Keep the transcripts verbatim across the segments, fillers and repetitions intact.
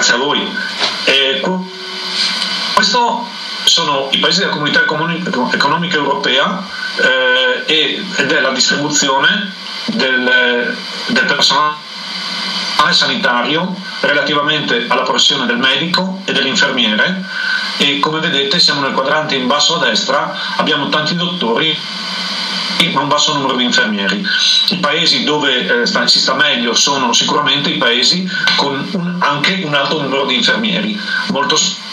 Grazie a voi. Eh, questo sono i paesi della comunità economica europea eh, ed è la distribuzione del, del personale sanitario relativamente alla professione del medico e dell'infermiere, e come vedete siamo nel quadrante in basso a destra, abbiamo tanti dottori ma un basso numero di infermieri. I paesi dove eh, sta, si sta meglio sono sicuramente i paesi con un, anche un alto numero di infermieri. Molto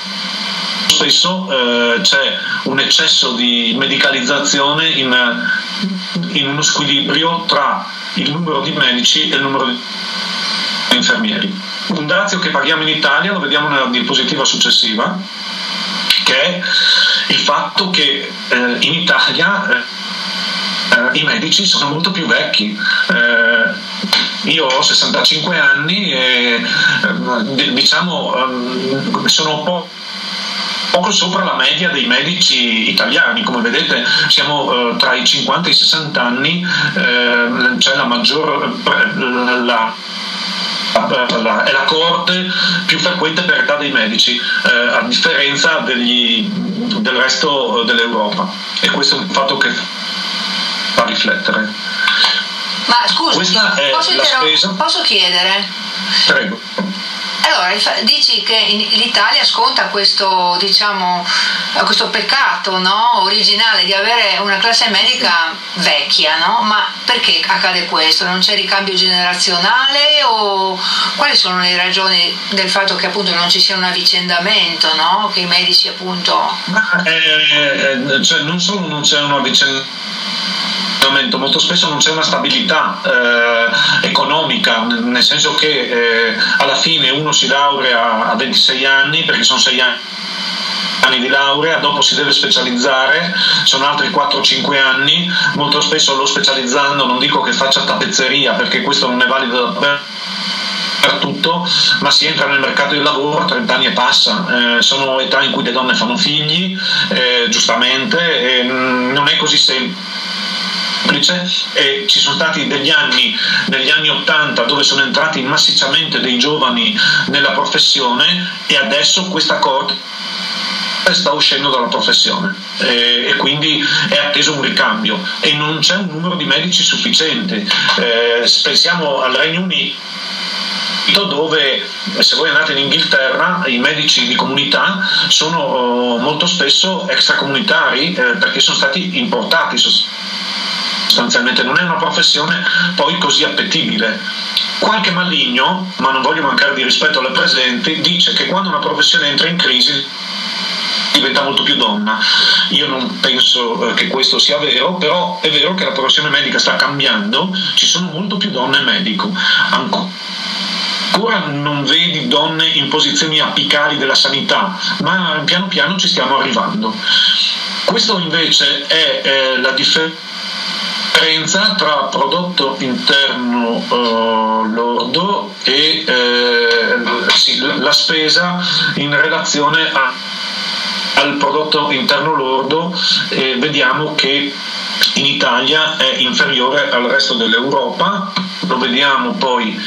spesso eh, c'è un eccesso di medicalizzazione in, in uno squilibrio tra il numero di medici e il numero di infermieri. Un dazio che paghiamo in Italia, lo vediamo nella diapositiva successiva, che è il fatto che eh, in Italia eh, i medici sono molto più vecchi. Eh, io ho sessantacinque anni e eh, diciamo eh, sono un po' poco sopra la media dei medici italiani. Come vedete siamo eh, tra i cinquanta e i sessanta anni, eh, c'è la maggior eh, la, la, è la coorte più frequente per età dei medici, eh, a differenza degli, del resto dell'Europa, e questo è un fatto che fa riflettere. Ma scusi, posso, spesa... posso chiedere? Prego. Allora, dici che l'Italia sconta questo, diciamo, questo peccato, no? originale di avere una classe medica vecchia, no? Ma perché accade questo? Non c'è ricambio generazionale, o quali sono le ragioni del fatto che appunto non ci sia un avvicendamento, no? Che i medici appunto... Ma, eh, cioè, non solo non c'è un avvicendamento, molto spesso non c'è una stabilità eh, economica, nel senso che eh, alla fine uno si laurea a ventisei anni, perché sono sei anni di laurea, dopo si deve specializzare, sono altri quattro cinque anni, molto spesso lo specializzando non dico che faccia tappezzeria, perché questo non è valido per tutto, ma si entra nel mercato del lavoro a trenta anni e passa, eh, sono età in cui le donne fanno figli, eh, giustamente, eh, non è così semplice. E ci sono stati degli anni, negli anni ottanta, dove sono entrati massicciamente dei giovani nella professione, e adesso questa coorte sta uscendo dalla professione, e, e quindi è atteso un ricambio, e non c'è un numero di medici sufficiente. Eh, pensiamo al Regno Unito, dove, se voi andate in Inghilterra, i medici di comunità sono oh, molto spesso extracomunitari, eh, perché sono stati importati sostanzialmente. Non è una professione poi così appetibile. Qualche maligno, ma non voglio mancare di rispetto alle presenti, dice che quando una professione entra in crisi diventa molto più donna. Io non penso eh, che questo sia vero, però è vero che la professione medica sta cambiando, ci sono molto più donne medico. Ancora non vedi donne in posizioni apicali della sanità, ma piano piano ci stiamo arrivando. Questo invece è eh, la differenza tra prodotto interno eh, lordo e eh, sì, la spesa in relazione a, al prodotto interno lordo. E vediamo che in Italia è inferiore al resto dell'Europa, lo vediamo poi,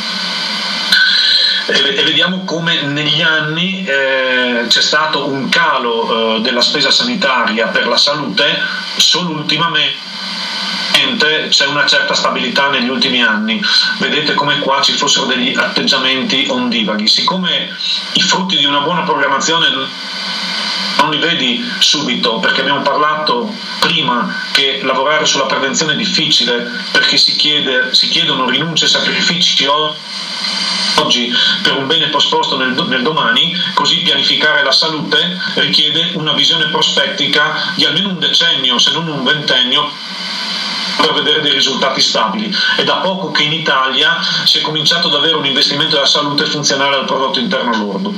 e vediamo come negli anni eh, c'è stato un calo eh, della spesa sanitaria per la salute, solo ultimamente c'è una certa stabilità negli ultimi anni. Vedete come qua ci fossero degli atteggiamenti ondivaghi. Siccome i frutti di una buona programmazione non li vedi subito, perché abbiamo parlato prima che lavorare sulla prevenzione è difficile, perché si, chiede, si chiedono rinunce e sacrifici oggi per un bene posposto nel, nel domani, così pianificare la salute richiede una visione prospettica di almeno un decennio, se non un ventennio, per vedere dei risultati stabili. È da poco che in Italia si è cominciato ad avere un investimento della salute funzionale al prodotto interno lordo.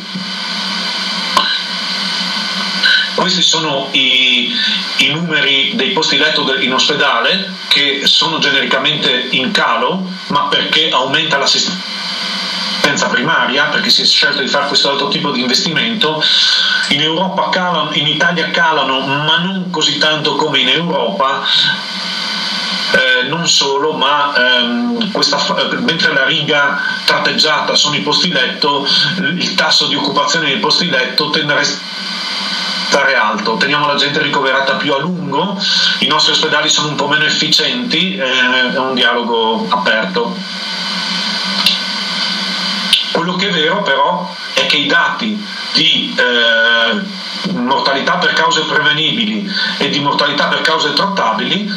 Questi sono i, i numeri dei posti letto in ospedale, che sono genericamente in calo, ma perché aumenta l'assistenza primaria, perché si è scelto di fare questo altro tipo di investimento. In Europa calano, in Italia calano, ma non così tanto come in Europa. Eh, non non solo, ma ehm, questa, mentre la riga tratteggiata sono i posti letto, il tasso di occupazione dei posti letto tende a restare alto, teniamo la gente ricoverata più a lungo, i nostri ospedali sono un po' meno efficienti, eh, è un dialogo aperto. Quello che è vero però è che i dati di eh, mortalità per cause prevenibili e di mortalità per cause trattabili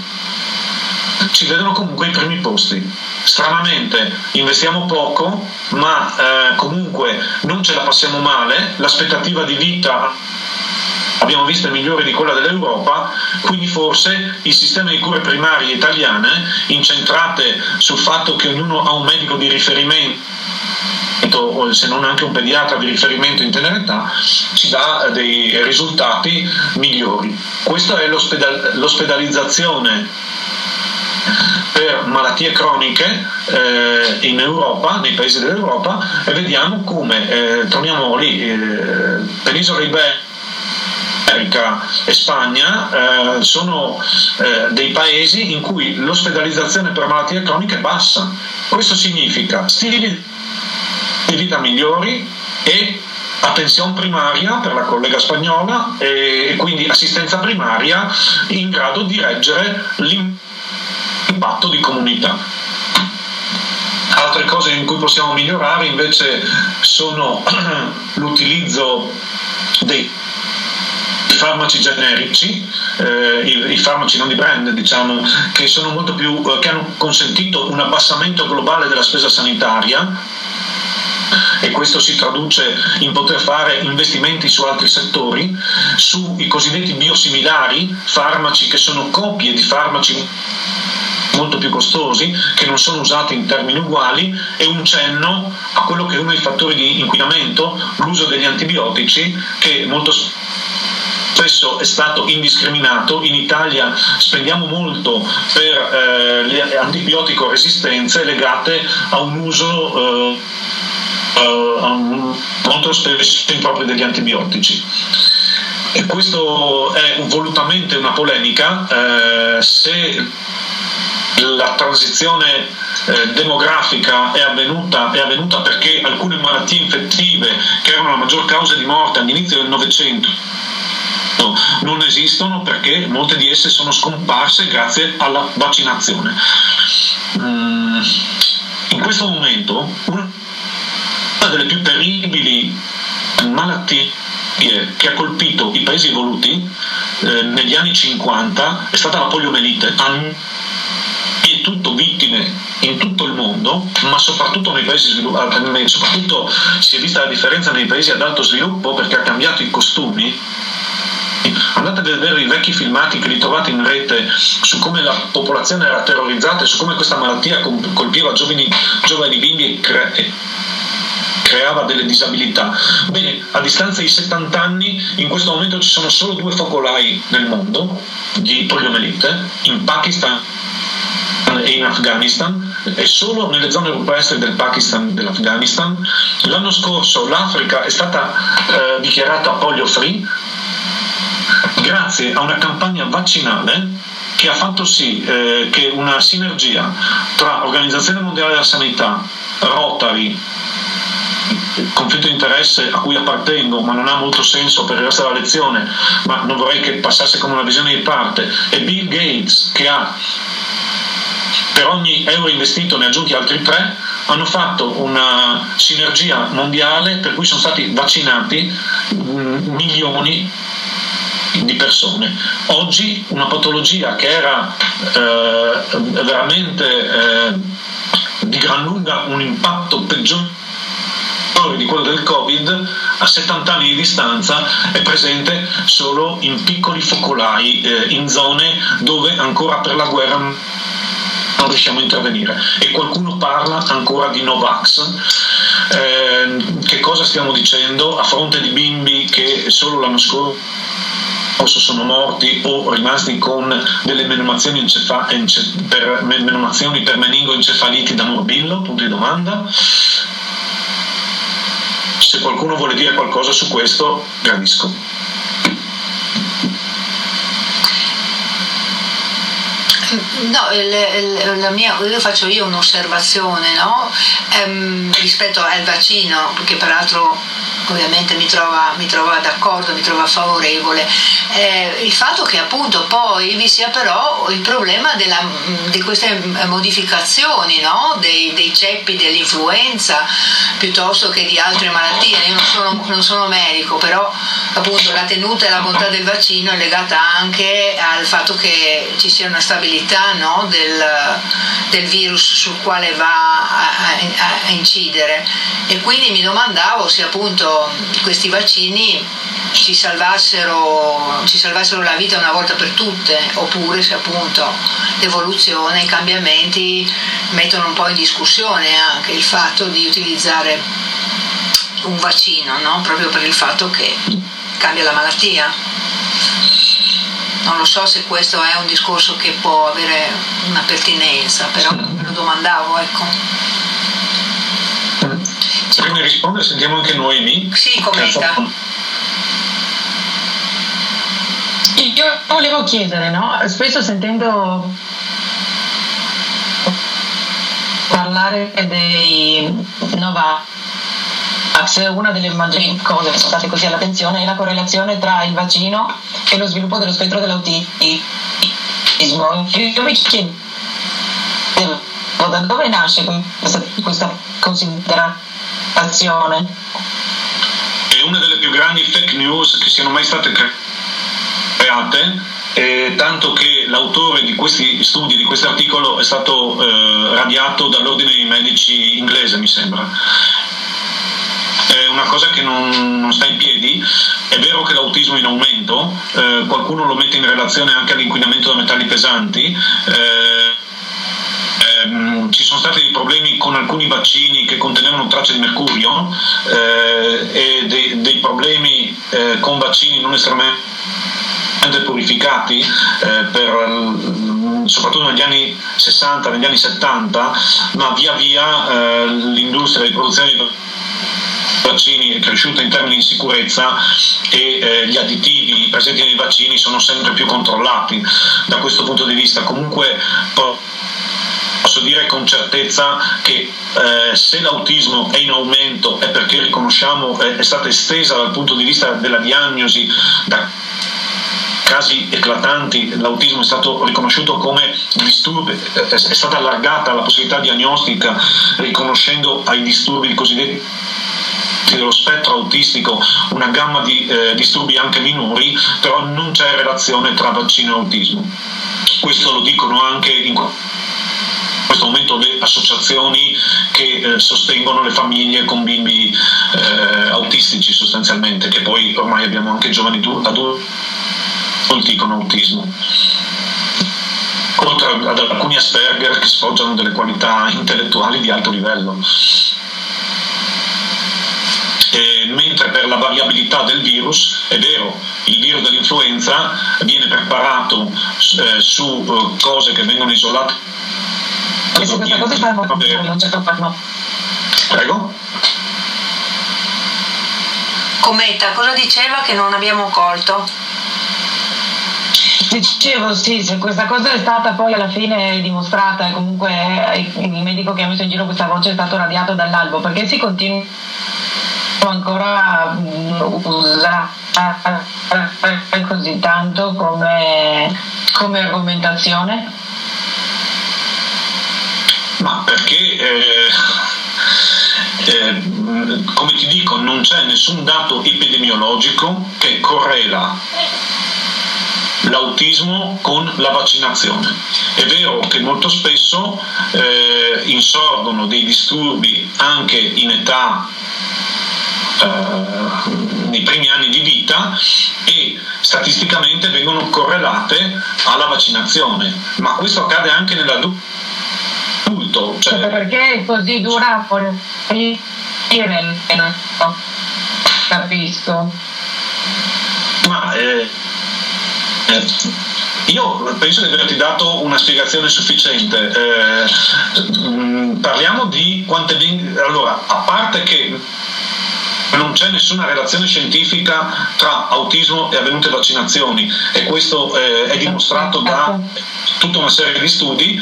ci vedono comunque ai primi posti. Stranamente investiamo poco, ma eh, comunque non ce la passiamo male, l'aspettativa di vita abbiamo visto è migliore di quella dell'Europa, quindi forse il sistema di cure primarie italiane, incentrate sul fatto che ognuno ha un medico di riferimento, o se non anche un pediatra di riferimento in tenera età, ci dà dei risultati migliori. Questa è l'ospedal- l'ospedalizzazione per malattie croniche eh, in Europa, nei paesi dell'Europa, e vediamo come eh, troviamo lì eh, Penisola Iberica e Spagna eh, sono eh, dei paesi in cui l'ospedalizzazione per malattie croniche è bassa. Questo significa stili di vita migliori e attenzione primaria per la collega spagnola e quindi assistenza primaria in grado di reggere l'impatto di comunità. Altre cose in cui possiamo migliorare invece sono l'utilizzo dei farmaci generici, eh, i, i farmaci non di brand, diciamo, che sono molto più, eh, che hanno consentito un abbassamento globale della spesa sanitaria, e questo si traduce in poter fare investimenti su altri settori, sui cosiddetti biosimilari, farmaci che sono copie di farmaci molto più costosi, che non sono usati in termini uguali, e un cenno a quello che è uno dei fattori di inquinamento, l'uso degli antibiotici, che molto spesso è stato indiscriminato. In Italia spendiamo molto per eh, le antibiotico resistenze legate a un uso eh, Uh, molto spesso improprio degli antibiotici, e questo è volutamente una polemica. Uh, se la transizione eh, demografica è avvenuta, è avvenuta perché alcune malattie infettive, che erano la maggior causa di morte all'inizio del Novecento, non esistono, perché molte di esse sono scomparse grazie alla vaccinazione. Mm, in questo momento una Una delle più terribili malattie che ha colpito i paesi evoluti eh, negli anni cinquanta è stata la poliomelite, e tutto vittime in tutto il mondo, ma soprattutto nei paesi sviluppati. Soprattutto si è vista la differenza nei paesi ad alto sviluppo, perché ha cambiato i costumi. Andate a vedere i vecchi filmati che li trovate in rete su come la popolazione era terrorizzata e su come questa malattia colpiva giovani, giovani bimbi e cre- creava delle disabilità. Bene, a distanza di settanta anni in questo momento ci sono solo due focolai nel mondo di poliomelite, in Pakistan e in Afghanistan, e solo nelle zone rupestri del Pakistan e dell'Afghanistan. L'anno scorso l'Africa è stata eh, dichiarata polio free grazie a una campagna vaccinale che ha fatto sì eh, che una sinergia tra Organizzazione Mondiale della Sanità, Rotary, conflitto di interesse a cui appartengo, ma non ha molto senso per il resto della lezione, ma non vorrei che passasse come una visione di parte, e Bill Gates, che ha per ogni euro investito ne ha aggiunti altri tre, hanno fatto una sinergia mondiale per cui sono stati vaccinati mh, milioni di persone. Oggi una patologia che era eh, veramente eh, di gran lunga un impatto peggiore di quello del Covid, a settanta anni di distanza è presente solo in piccoli focolai, eh, in zone dove ancora per la guerra non riusciamo a intervenire, e qualcuno parla ancora di Novax. Eh, che cosa stiamo dicendo a fronte di bimbi che solo l'anno scorso sono morti o rimasti con delle menomazioni, encefa- ence- per, menomazioni per meningoencefaliti da morbillo? Punto di domanda. Se qualcuno vuole dire qualcosa su questo, gradisco. No, il, il, la mia, io faccio io un'osservazione, no? ehm, rispetto al vaccino, che peraltro ovviamente mi trova, mi trova d'accordo, mi trova favorevole, eh, il fatto che appunto poi vi sia però il problema della, di queste modificazioni, no? dei, dei ceppi dell'influenza piuttosto che di altre malattie. Io non sono, non sono medico, però appunto la tenuta e la bontà del vaccino è legata anche al fatto che ci sia una stabilità, no? del, del virus sul quale va a, a, a incidere, e quindi mi domandavo se appunto questi vaccini ci salvassero, ci salvassero la vita una volta per tutte, oppure se appunto l'evoluzione, i cambiamenti mettono un po' in discussione anche il fatto di utilizzare un vaccino, no? Proprio per il fatto che cambia la malattia. Non lo so se questo è un discorso che può avere una pertinenza, però me lo domandavo, ecco. Prima di rispondere sentiamo anche Noemi. Sì, commenta. Io volevo chiedere, no? Spesso sentendo parlare dei Novax, una delle maggiori cose che sono state così all'attenzione è la correlazione tra il vaccino e lo sviluppo dello spettro dell'autismo. Io mi chiedo da dove nasce questa, questa considerazione. È una delle più grandi fake news che siano mai state create, eh, tanto che l'autore di questi studi, di questo articolo, è stato eh, radiato dall'ordine dei medici inglese, mi sembra. È una cosa che non, non sta in piedi. È vero che l'autismo è in aumento, eh, qualcuno lo mette in relazione anche all'inquinamento da metalli pesanti. Eh, ehm, ci sono stati dei problemi con alcuni vaccini che contenevano tracce di mercurio, eh, e dei, dei problemi eh, con vaccini non estremamente purificati, eh, per, soprattutto negli anni sessanta, negli anni settanta, ma via via eh, l'industria di produzione di vaccini è cresciuta in termini di sicurezza, e eh, gli additivi presenti nei vaccini sono sempre più controllati da questo punto di vista. Comunque posso dire con certezza che eh, se l'autismo è in aumento è perché riconosciamo, è, è stata estesa dal punto di vista della diagnosi da casi eclatanti. L'autismo è stato riconosciuto come disturbo, è stata allargata la possibilità diagnostica riconoscendo ai disturbi cosiddetti dello spettro autistico una gamma di eh, disturbi anche minori, però non c'è relazione tra vaccino e autismo. Questo lo dicono anche in questo momento le associazioni che eh, sostengono le famiglie con bimbi eh, autistici sostanzialmente, che poi ormai abbiamo anche giovani adulti con autismo, oltre ad alcuni Asperger che sfoggiano delle qualità intellettuali di alto livello. E mentre per la variabilità del virus, è vero, il virus dell'influenza viene preparato eh, su eh, cose che vengono isolate. E su questa cosa stanno non c'è troppo. Prego? Commenta, cosa diceva che non abbiamo colto? Dicevo sì, se questa cosa è stata poi alla fine dimostrata, e comunque il medico che ha messo in giro questa voce è stato radiato dall'albo, perché si continua ancora a usare così tanto come, come argomentazione? Ma perché eh, eh, come ti dico, non c'è nessun dato epidemiologico che correla l'autismo con la vaccinazione. È vero che molto spesso eh, insorgono dei disturbi anche in età eh, nei primi anni di vita, e statisticamente vengono correlate alla vaccinazione, ma questo accade anche nell'adulto. Cioè, perché è così dura? Io non capisco. Ma eh, eh, io penso di averti dato una spiegazione sufficiente. Eh, mh, parliamo di quante veng- allora, a parte che non c'è nessuna relazione scientifica tra autismo e avvenute vaccinazioni, e questo eh, è dimostrato da tutta una serie di studi.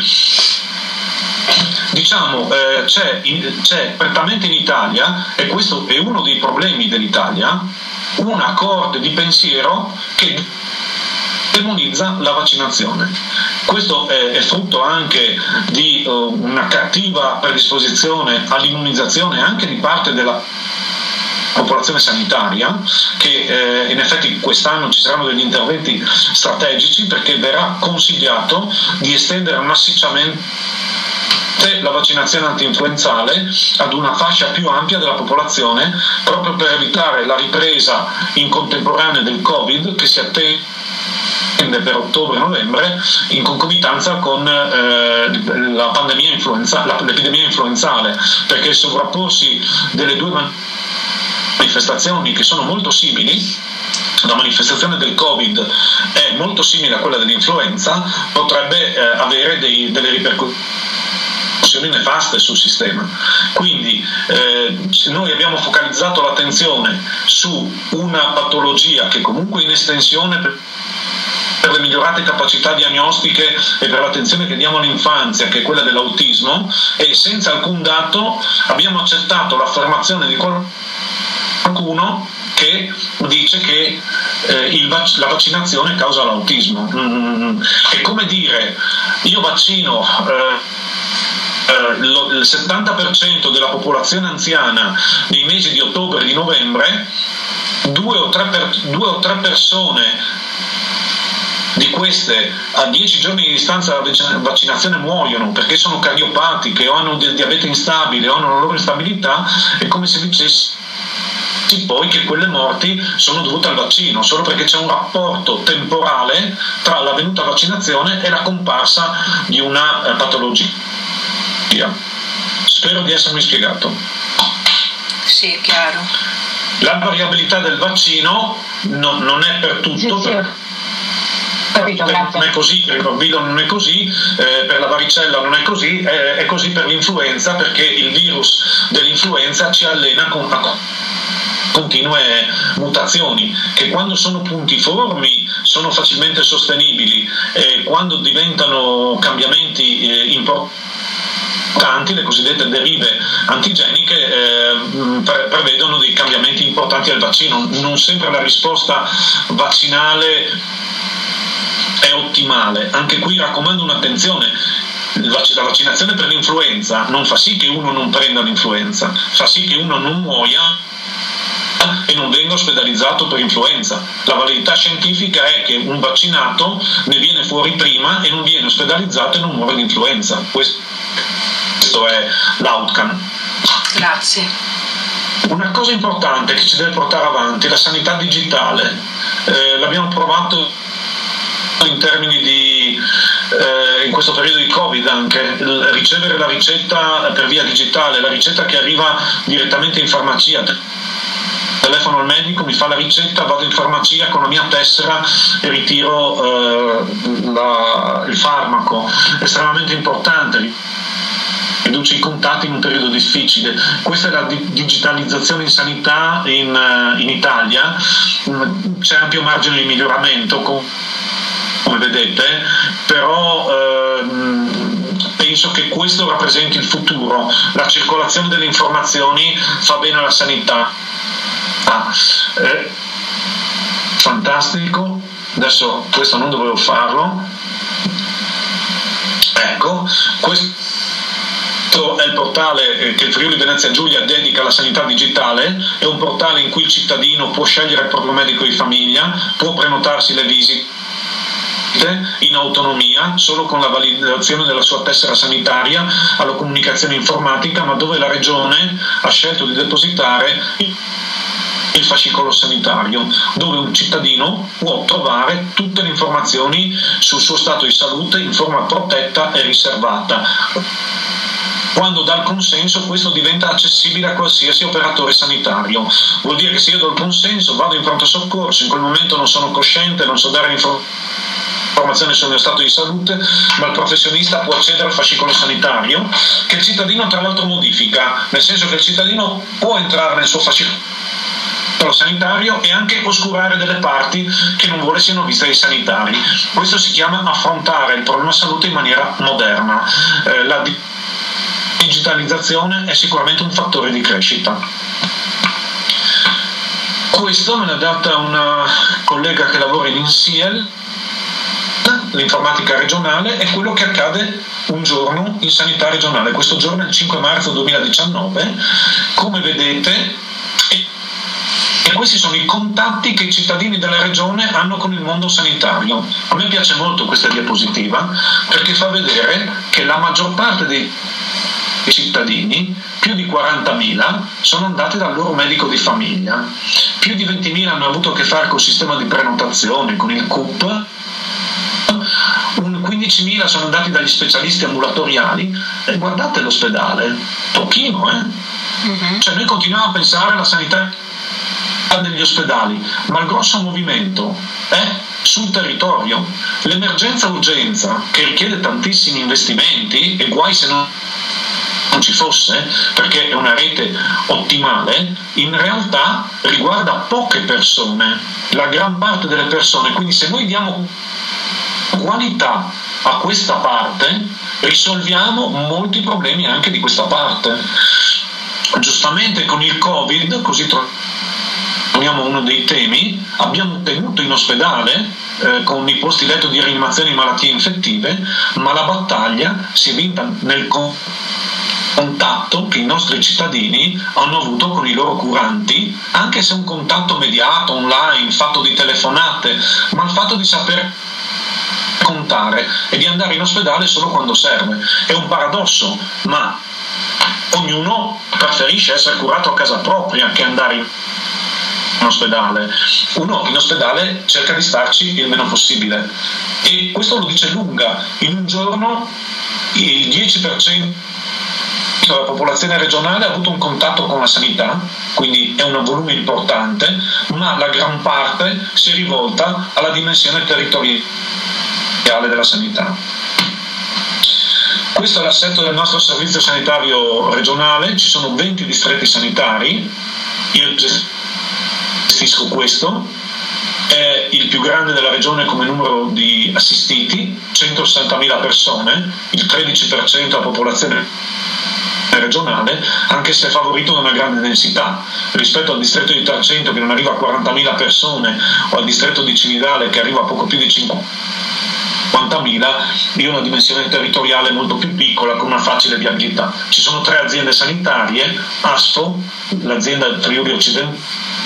Diciamo, eh, c'è, in, c'è prettamente in Italia, e questo è uno dei problemi dell'Italia, una corte di pensiero che demonizza la vaccinazione. Questo è, è frutto anche di uh, una cattiva predisposizione all'immunizzazione anche di parte della popolazione sanitaria, che eh, in effetti quest'anno ci saranno degli interventi strategici perché verrà consigliato di estendere massicciamente la vaccinazione anti-influenzale ad una fascia più ampia della popolazione, proprio per evitare la ripresa in contemporanea del Covid che si attende per ottobre-novembre in concomitanza con eh, la pandemia influenza, l'epidemia influenzale, perché il sovrapporsi delle due manifestazioni che sono molto simili, la manifestazione del Covid è molto simile a quella dell'influenza, potrebbe eh, avere dei, delle ripercussioni nefaste sul sistema. Quindi eh, noi abbiamo focalizzato l'attenzione su una patologia che comunque è in estensione per per le migliorate capacità diagnostiche e per l'attenzione che diamo all'infanzia, che è quella dell'autismo, e senza alcun dato abbiamo accettato l'affermazione di qualcuno che dice che eh, il vac- la vaccinazione causa l'autismo. Mm, è come dire, io vaccino eh, il settanta per cento della popolazione anziana nei mesi di ottobre e di novembre, due o tre, per, due o tre persone di queste a dieci giorni di distanza dalla vaccinazione muoiono perché sono cardiopatiche o hanno del diabete instabile o hanno la loro instabilità, è come se dicessi poi che quelle morti sono dovute al vaccino, solo perché c'è un rapporto temporale tra la venuta vaccinazione e la comparsa di una eh, patologia. Spero di essermi spiegato. Sì, chiaro. La variabilità del vaccino no, non è per tutto, sì, sì. Per, Capito, per, non è così, per il morbillo non è così, eh, per la varicella non è così, eh, è così per l'influenza, perché il virus dell'influenza ci allena con a continue mutazioni che quando sono puntiformi sono facilmente sostenibili, e quando diventano cambiamenti eh, importanti, le cosiddette derive antigeniche, eh, pre- prevedono dei cambiamenti importanti al vaccino. Non sempre la risposta vaccinale è ottimale. Anche qui raccomando un'attenzione: la vaccinazione per l'influenza non fa sì che uno non prenda l'influenza, fa sì che uno non muoia e non venga ospedalizzato per influenza. La validità scientifica è che un vaccinato ne viene fuori prima e non viene ospedalizzato e non muore di influenza. Questo è l'outcome. Grazie. Una cosa importante che ci deve portare avanti è la sanità digitale. Eh, l'abbiamo provato in termini di eh, in questo periodo di Covid anche, il ricevere la ricetta per via digitale, la ricetta che arriva direttamente in farmacia. Telefono al medico, mi fa la ricetta, vado in farmacia con la mia tessera e ritiro eh, la, il farmaco. Estremamente importante, riduce i contatti in un periodo difficile. Questa è la di- digitalizzazione in sanità in, in Italia. C'è ampio margine di miglioramento, come vedete, però ehm, penso che questo rappresenti il futuro. La circolazione delle informazioni fa bene alla sanità. Ah, eh, fantastico. Adesso questo non dovevo farlo. Ecco, questo è il portale che il Friuli Venezia Giulia dedica alla sanità digitale. È un portale in cui il cittadino può scegliere il proprio medico di famiglia, può prenotarsi le visite in autonomia, solo con la validazione della sua tessera sanitaria alla comunicazione informatica, ma dove la regione ha scelto di depositare il fascicolo sanitario, dove un cittadino può trovare tutte le informazioni sul suo stato di salute in forma protetta e riservata. Quando dà il consenso, questo diventa accessibile a qualsiasi operatore sanitario. Vuol dire che se io do il consenso, vado in pronto soccorso, in quel momento non sono cosciente, non so dare informazioni sul mio stato di salute, ma il professionista può accedere al fascicolo sanitario, che il cittadino tra l'altro modifica, nel senso che il cittadino può entrare nel suo fascicolo sanitario e anche oscurare delle parti che non vuole siano viste dai sanitari. Questo si chiama affrontare il problema salute in maniera moderna. Eh, la digitalizzazione è sicuramente un fattore di crescita. Questo me l'ha data una collega che lavora in INSIEL, l'informatica regionale, è quello che accade un giorno in sanità regionale. Questo giorno è il cinque marzo duemiladiciannove, come vedete, e questi sono i contatti che i cittadini della regione hanno con il mondo sanitario. A me piace molto questa diapositiva perché fa vedere che la maggior parte dei cittadini, più di quarantamila, sono andati dal loro medico di famiglia, più di ventimila hanno avuto a che fare col sistema di prenotazione, con il C U P, un quindicimila sono andati dagli specialisti ambulatoriali, e guardate l'ospedale, pochino, eh? Uh-huh. Cioè noi continuiamo a pensare alla sanità degli ospedali, ma il grosso movimento è sul territorio. L'emergenza urgenza, che richiede tantissimi investimenti, e guai se non non ci fosse, perché è una rete ottimale, in realtà riguarda poche persone, la gran parte delle persone. Quindi se noi diamo qualità a questa parte, risolviamo molti problemi anche di questa parte. Giustamente con il Covid, così torniamo a uno dei temi, abbiamo tenuto in ospedale eh, con i posti letto di rianimazione di malattie infettive, ma la battaglia si è vinta nel contatto che i nostri cittadini hanno avuto con i loro curanti, anche se un contatto mediato, online, fatto di telefonate, ma il fatto di saper contare e di andare in ospedale solo quando serve. È un paradosso, ma ognuno preferisce essere curato a casa propria che andare in ospedale. Uno in ospedale cerca di starci il meno possibile, e questo lo dice lunga. In un giorno il dieci per cento della popolazione regionale ha avuto un contatto con la sanità, quindi è un volume importante, ma la gran parte si è rivolta alla dimensione territoriale della sanità. Questo è l'assetto del nostro servizio sanitario regionale. Ci sono venti distretti sanitari, io gestisco questo, è il più grande della regione come numero di assistiti, centosessantamila persone, il tredici per cento della popolazione regionale, anche se è favorito da una grande densità rispetto al distretto di Tarcento, che non arriva a quarantamila persone, o al distretto di Cividale, che arriva a poco più di cinquantamila, di una dimensione territoriale molto più piccola con una facile viabilità. Ci sono tre aziende sanitarie: ASFO, l'azienda del Friuli Occidentale,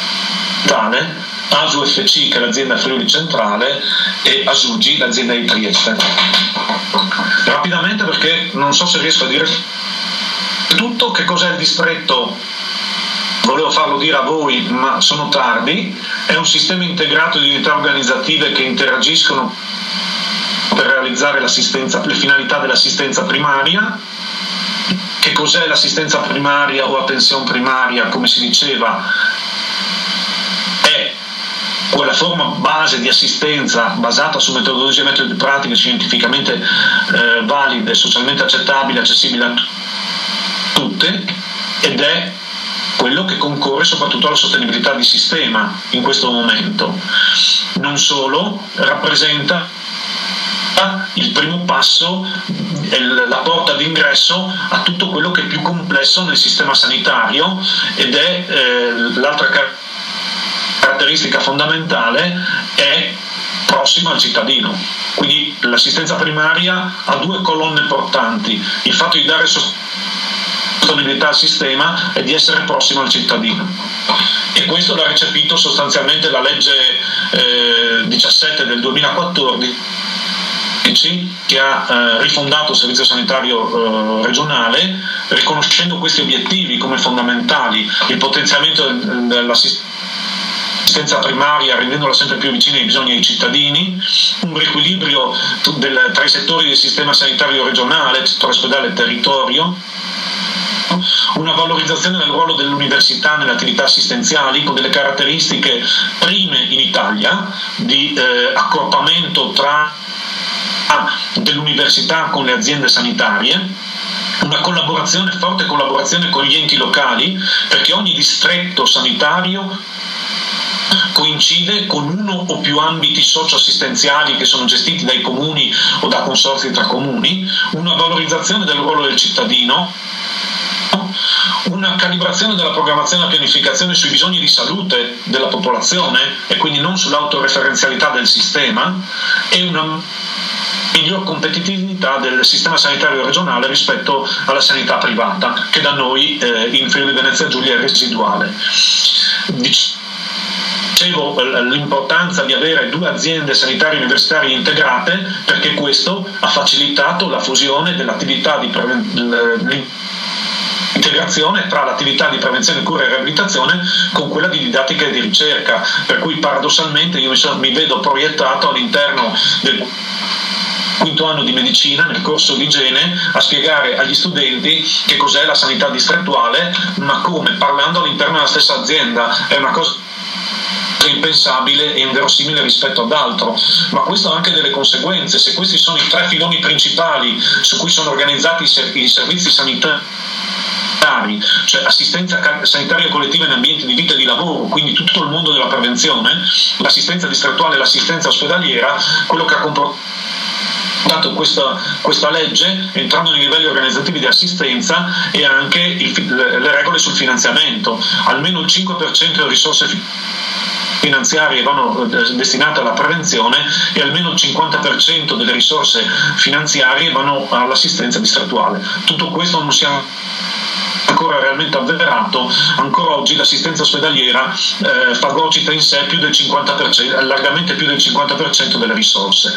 A S U F C, che è l'azienda Friuli Centrale, e Asugi, l'azienda di Trieste. Rapidamente, perché non so se riesco a dire tutto. Che cos'è il distretto? Volevo farlo dire a voi, ma sono tardi. È un sistema integrato di unità organizzative che interagiscono per realizzare l'assistenza, le finalità dell'assistenza primaria. Che cos'è l'assistenza primaria o attenzione primaria? Come si diceva, è quella forma base di assistenza basata su metodologie e metodi pratiche scientificamente eh, valide, socialmente accettabili, accessibili a tutte, ed è quello che concorre soprattutto alla sostenibilità di sistema in questo momento. Non solo, rappresenta il primo passo, la porta d'ingresso a tutto quello che è più complesso nel sistema sanitario, ed è eh, l'altra caratteristica fondamentale, è prossima al cittadino. Quindi l'assistenza primaria ha due colonne portanti: il fatto di dare sostenibilità al sistema e di essere prossimo al cittadino, e questo l'ha recepito sostanzialmente la legge eh, diciassette del duemilaquattordici, che ha eh, rifondato il servizio sanitario eh, regionale, riconoscendo questi obiettivi come fondamentali: il potenziamento dell'assistenza primaria, rendendola sempre più vicina ai bisogni dei cittadini, un riequilibrio del, tra i settori del sistema sanitario regionale, settore ospedale e territorio, una valorizzazione del ruolo dell'università nelle attività assistenziali, con delle caratteristiche prime in Italia di eh, accorpamento tra dell'università con le aziende sanitarie, una collaborazione, forte collaborazione con gli enti locali, perché ogni distretto sanitario coincide con uno o più ambiti socio-assistenziali che sono gestiti dai comuni o da consorzi tra comuni, una valorizzazione del ruolo del cittadino, una calibrazione della programmazione e la pianificazione sui bisogni di salute della popolazione e quindi non sull'autoreferenzialità del sistema, e una miglior competitività del sistema sanitario regionale rispetto alla sanità privata, che da noi eh, in Friuli Venezia Giulia è residuale. Dicevo l'importanza di avere due aziende sanitarie universitarie integrate, perché questo ha facilitato la fusione dell'attività di prevenzione, integrazione tra l'attività di prevenzione, cura e riabilitazione con quella di didattica e di ricerca, per cui paradossalmente io mi, sono, mi vedo proiettato all'interno del quinto anno di medicina, nel corso di igiene, a spiegare agli studenti che cos'è la sanità distrettuale, ma come, parlando all'interno della stessa azienda. È una cosa impensabile e inverosimile rispetto ad altro, ma questo ha anche delle conseguenze. Se questi sono i tre filoni principali su cui sono organizzati i servizi sanitari, cioè assistenza sanitaria collettiva in ambienti di vita e di lavoro, quindi tutto il mondo della prevenzione, l'assistenza distrettuale e l'assistenza ospedaliera, quello che ha comportato questa, questa legge, entrando nei livelli organizzativi di assistenza, e anche il, le regole sul finanziamento. Almeno il cinque per cento delle risorse finanziarie vanno destinate alla prevenzione e almeno il cinquanta per cento delle risorse finanziarie vanno all'assistenza distrettuale. Tutto questo non si è ancora realmente avverato. Ancora oggi l'assistenza ospedaliera eh, fagocita in sé più del cinquanta per cento, largamente più del cinquanta per cento delle risorse.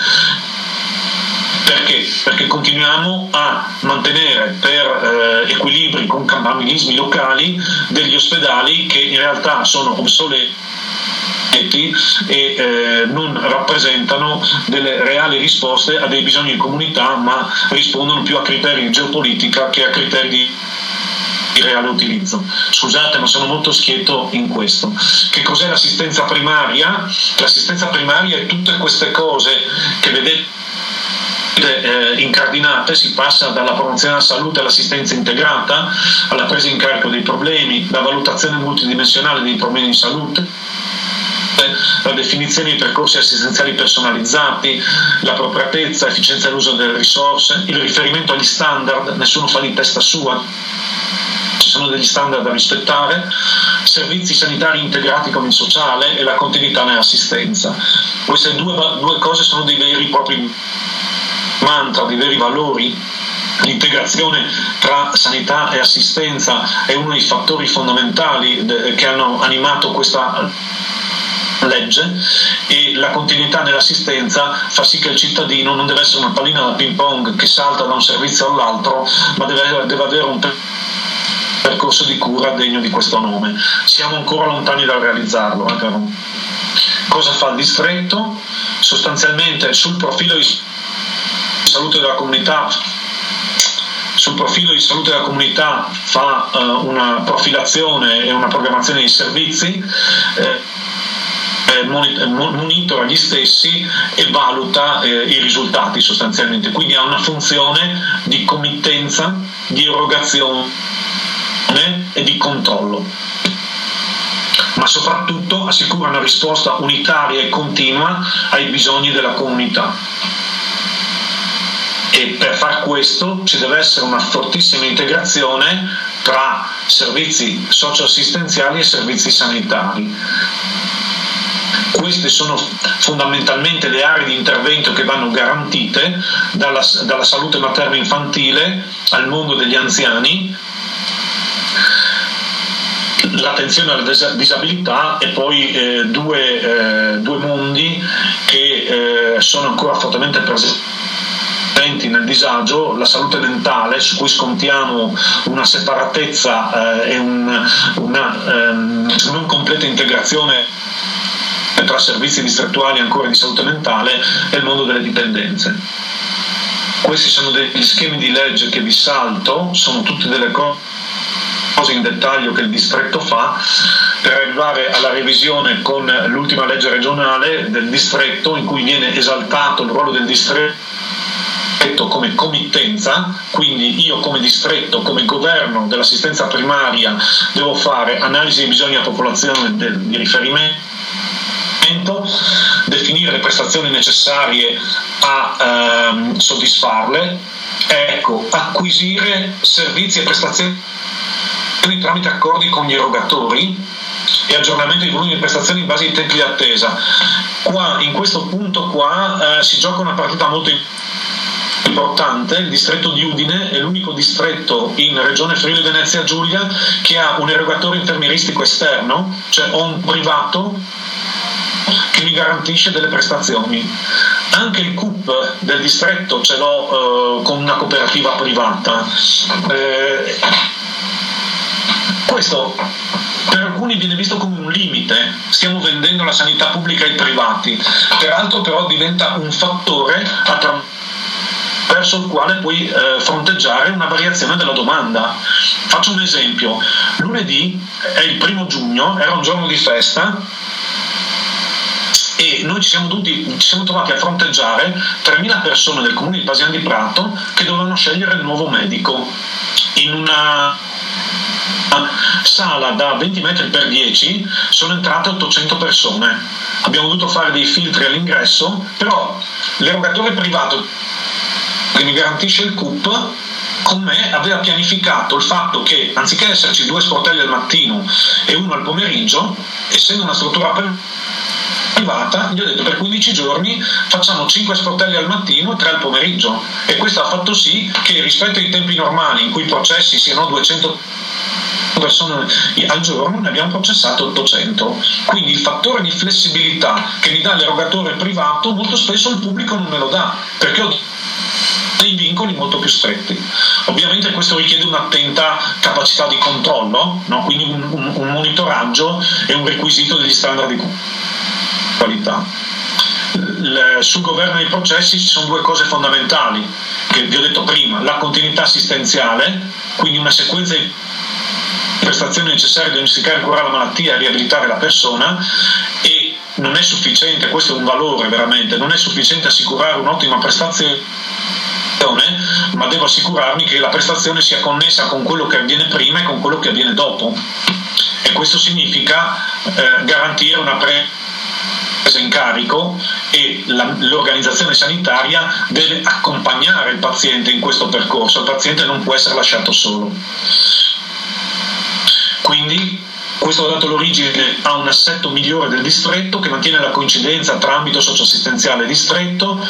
Perché? Perché continuiamo a mantenere per eh, equilibri con campanilismi locali degli ospedali che in realtà sono obsoleti e eh, non rappresentano delle reali risposte a dei bisogni di comunità, ma rispondono più a criteri di geopolitica che a criteri di di reale utilizzo. Scusate, ma sono molto schietto in questo. Che cos'è l'assistenza primaria? L'assistenza primaria è tutte queste cose che vedete eh, incardinate. Si passa dalla promozione della salute all'assistenza integrata, alla presa in carico dei problemi, la valutazione multidimensionale dei problemi di salute, la definizione di percorsi assistenziali personalizzati, l'appropriatezza, efficienza dell'uso delle risorse, il riferimento agli standard, nessuno fa di testa sua, ci sono degli standard da rispettare, servizi sanitari integrati con il sociale e la continuità nell'assistenza. Queste due, due cose sono dei veri e propri mantra, dei veri valori. L'integrazione tra sanità e assistenza è uno dei fattori fondamentali che hanno animato questa legge, e la continuità nell'assistenza fa sì che il cittadino non deve essere una pallina da ping pong che salta da un servizio all'altro, ma deve, deve avere un percorso di cura degno di questo nome. Siamo ancora lontani dal realizzarlo, eh, però. Cosa fa il distretto? Sostanzialmente sul profilo di salute della comunità sul profilo di salute della comunità fa uh, una profilazione e una programmazione dei servizi, eh, monitora gli stessi e valuta eh, i risultati sostanzialmente, quindi ha una funzione di committenza, di erogazione e di controllo, ma soprattutto assicura una risposta unitaria e continua ai bisogni della comunità. E per far questo ci deve essere una fortissima integrazione tra servizi socioassistenziali e servizi sanitari. Queste sono fondamentalmente le aree di intervento che vanno garantite, dalla, dalla salute materno-infantile al mondo degli anziani, l'attenzione alla disabilità, e poi eh, due, eh, due mondi che eh, sono ancora fortemente presenti nel disagio: la salute dentale, su cui scontiamo una separatezza eh, e un, una ehm, non completa integrazione tra servizi distrettuali ancora di salute mentale, e il mondo delle dipendenze. Questi sono degli schemi di legge che vi salto, sono tutte delle cose in dettaglio che il distretto fa per arrivare alla revisione con l'ultima legge regionale del distretto, in cui viene esaltato il ruolo del distretto come committenza. Quindi io come distretto, come governo dell'assistenza primaria, devo fare analisi dei bisogni della popolazione del, di riferimento, trattamento, definire le prestazioni necessarie a ehm, soddisfarle, ecco, acquisire servizi e prestazioni tramite accordi con gli erogatori e aggiornamento dei volumi di prestazioni in base ai tempi di attesa. Qua, in questo punto qua, eh, si gioca una partita molto importante. Il distretto di Udine è l'unico distretto in regione Friuli Venezia Giulia che ha un erogatore infermieristico esterno, cioè ho un privato che mi garantisce delle prestazioni. Anche il C U P del distretto ce l'ho eh, con una cooperativa privata. Eh, questo per alcuni viene visto come un limite, stiamo vendendo la sanità pubblica ai privati, peraltro però diventa un fattore attraverso il quale puoi eh, fronteggiare una variazione della domanda. Faccio un esempio: lunedì è il primo giugno, era un giorno di festa e noi ci siamo, dovuti, ci siamo trovati a fronteggiare tremila persone del comune di Pasian di Prato che dovevano scegliere il nuovo medico in una sala da venti metri per dieci. Sono entrate ottocento persone, abbiamo dovuto fare dei filtri all'ingresso, però l'erogatore privato che mi garantisce il C U P con me aveva pianificato il fatto che anziché esserci due sportelli al mattino e uno al pomeriggio, essendo una struttura privata, gli ho detto per quindici giorni facciamo cinque sportelli al mattino e tre al pomeriggio, e questo ha fatto sì che rispetto ai tempi normali in cui i processi siano duecento persone al giorno, ne abbiamo processato ottocento. Quindi il fattore di flessibilità che mi dà l'erogatore privato molto spesso il pubblico non me lo dà, perché ho dei vincoli molto più stretti. Ovviamente questo richiede un'attenta capacità di controllo, no? Quindi un, un, un monitoraggio e un requisito degli standard di qualità. Il, sul governo dei processi ci sono due cose fondamentali che vi ho detto prima: la continuità assistenziale, quindi una sequenza di prestazioni necessarie a diagnosticare e curare la malattia e riabilitare la persona. E non è sufficiente, questo è un valore veramente, non è sufficiente assicurare un'ottima prestazione, ma devo assicurarmi che la prestazione sia connessa con quello che avviene prima e con quello che avviene dopo, e questo significa eh, garantire una presa in carico, e la, l'organizzazione sanitaria deve accompagnare il paziente in questo percorso. Il paziente non può essere lasciato solo. Quindi questo ha dato l'origine a un assetto migliore del distretto, che mantiene la coincidenza tra ambito socioassistenziale e distretto,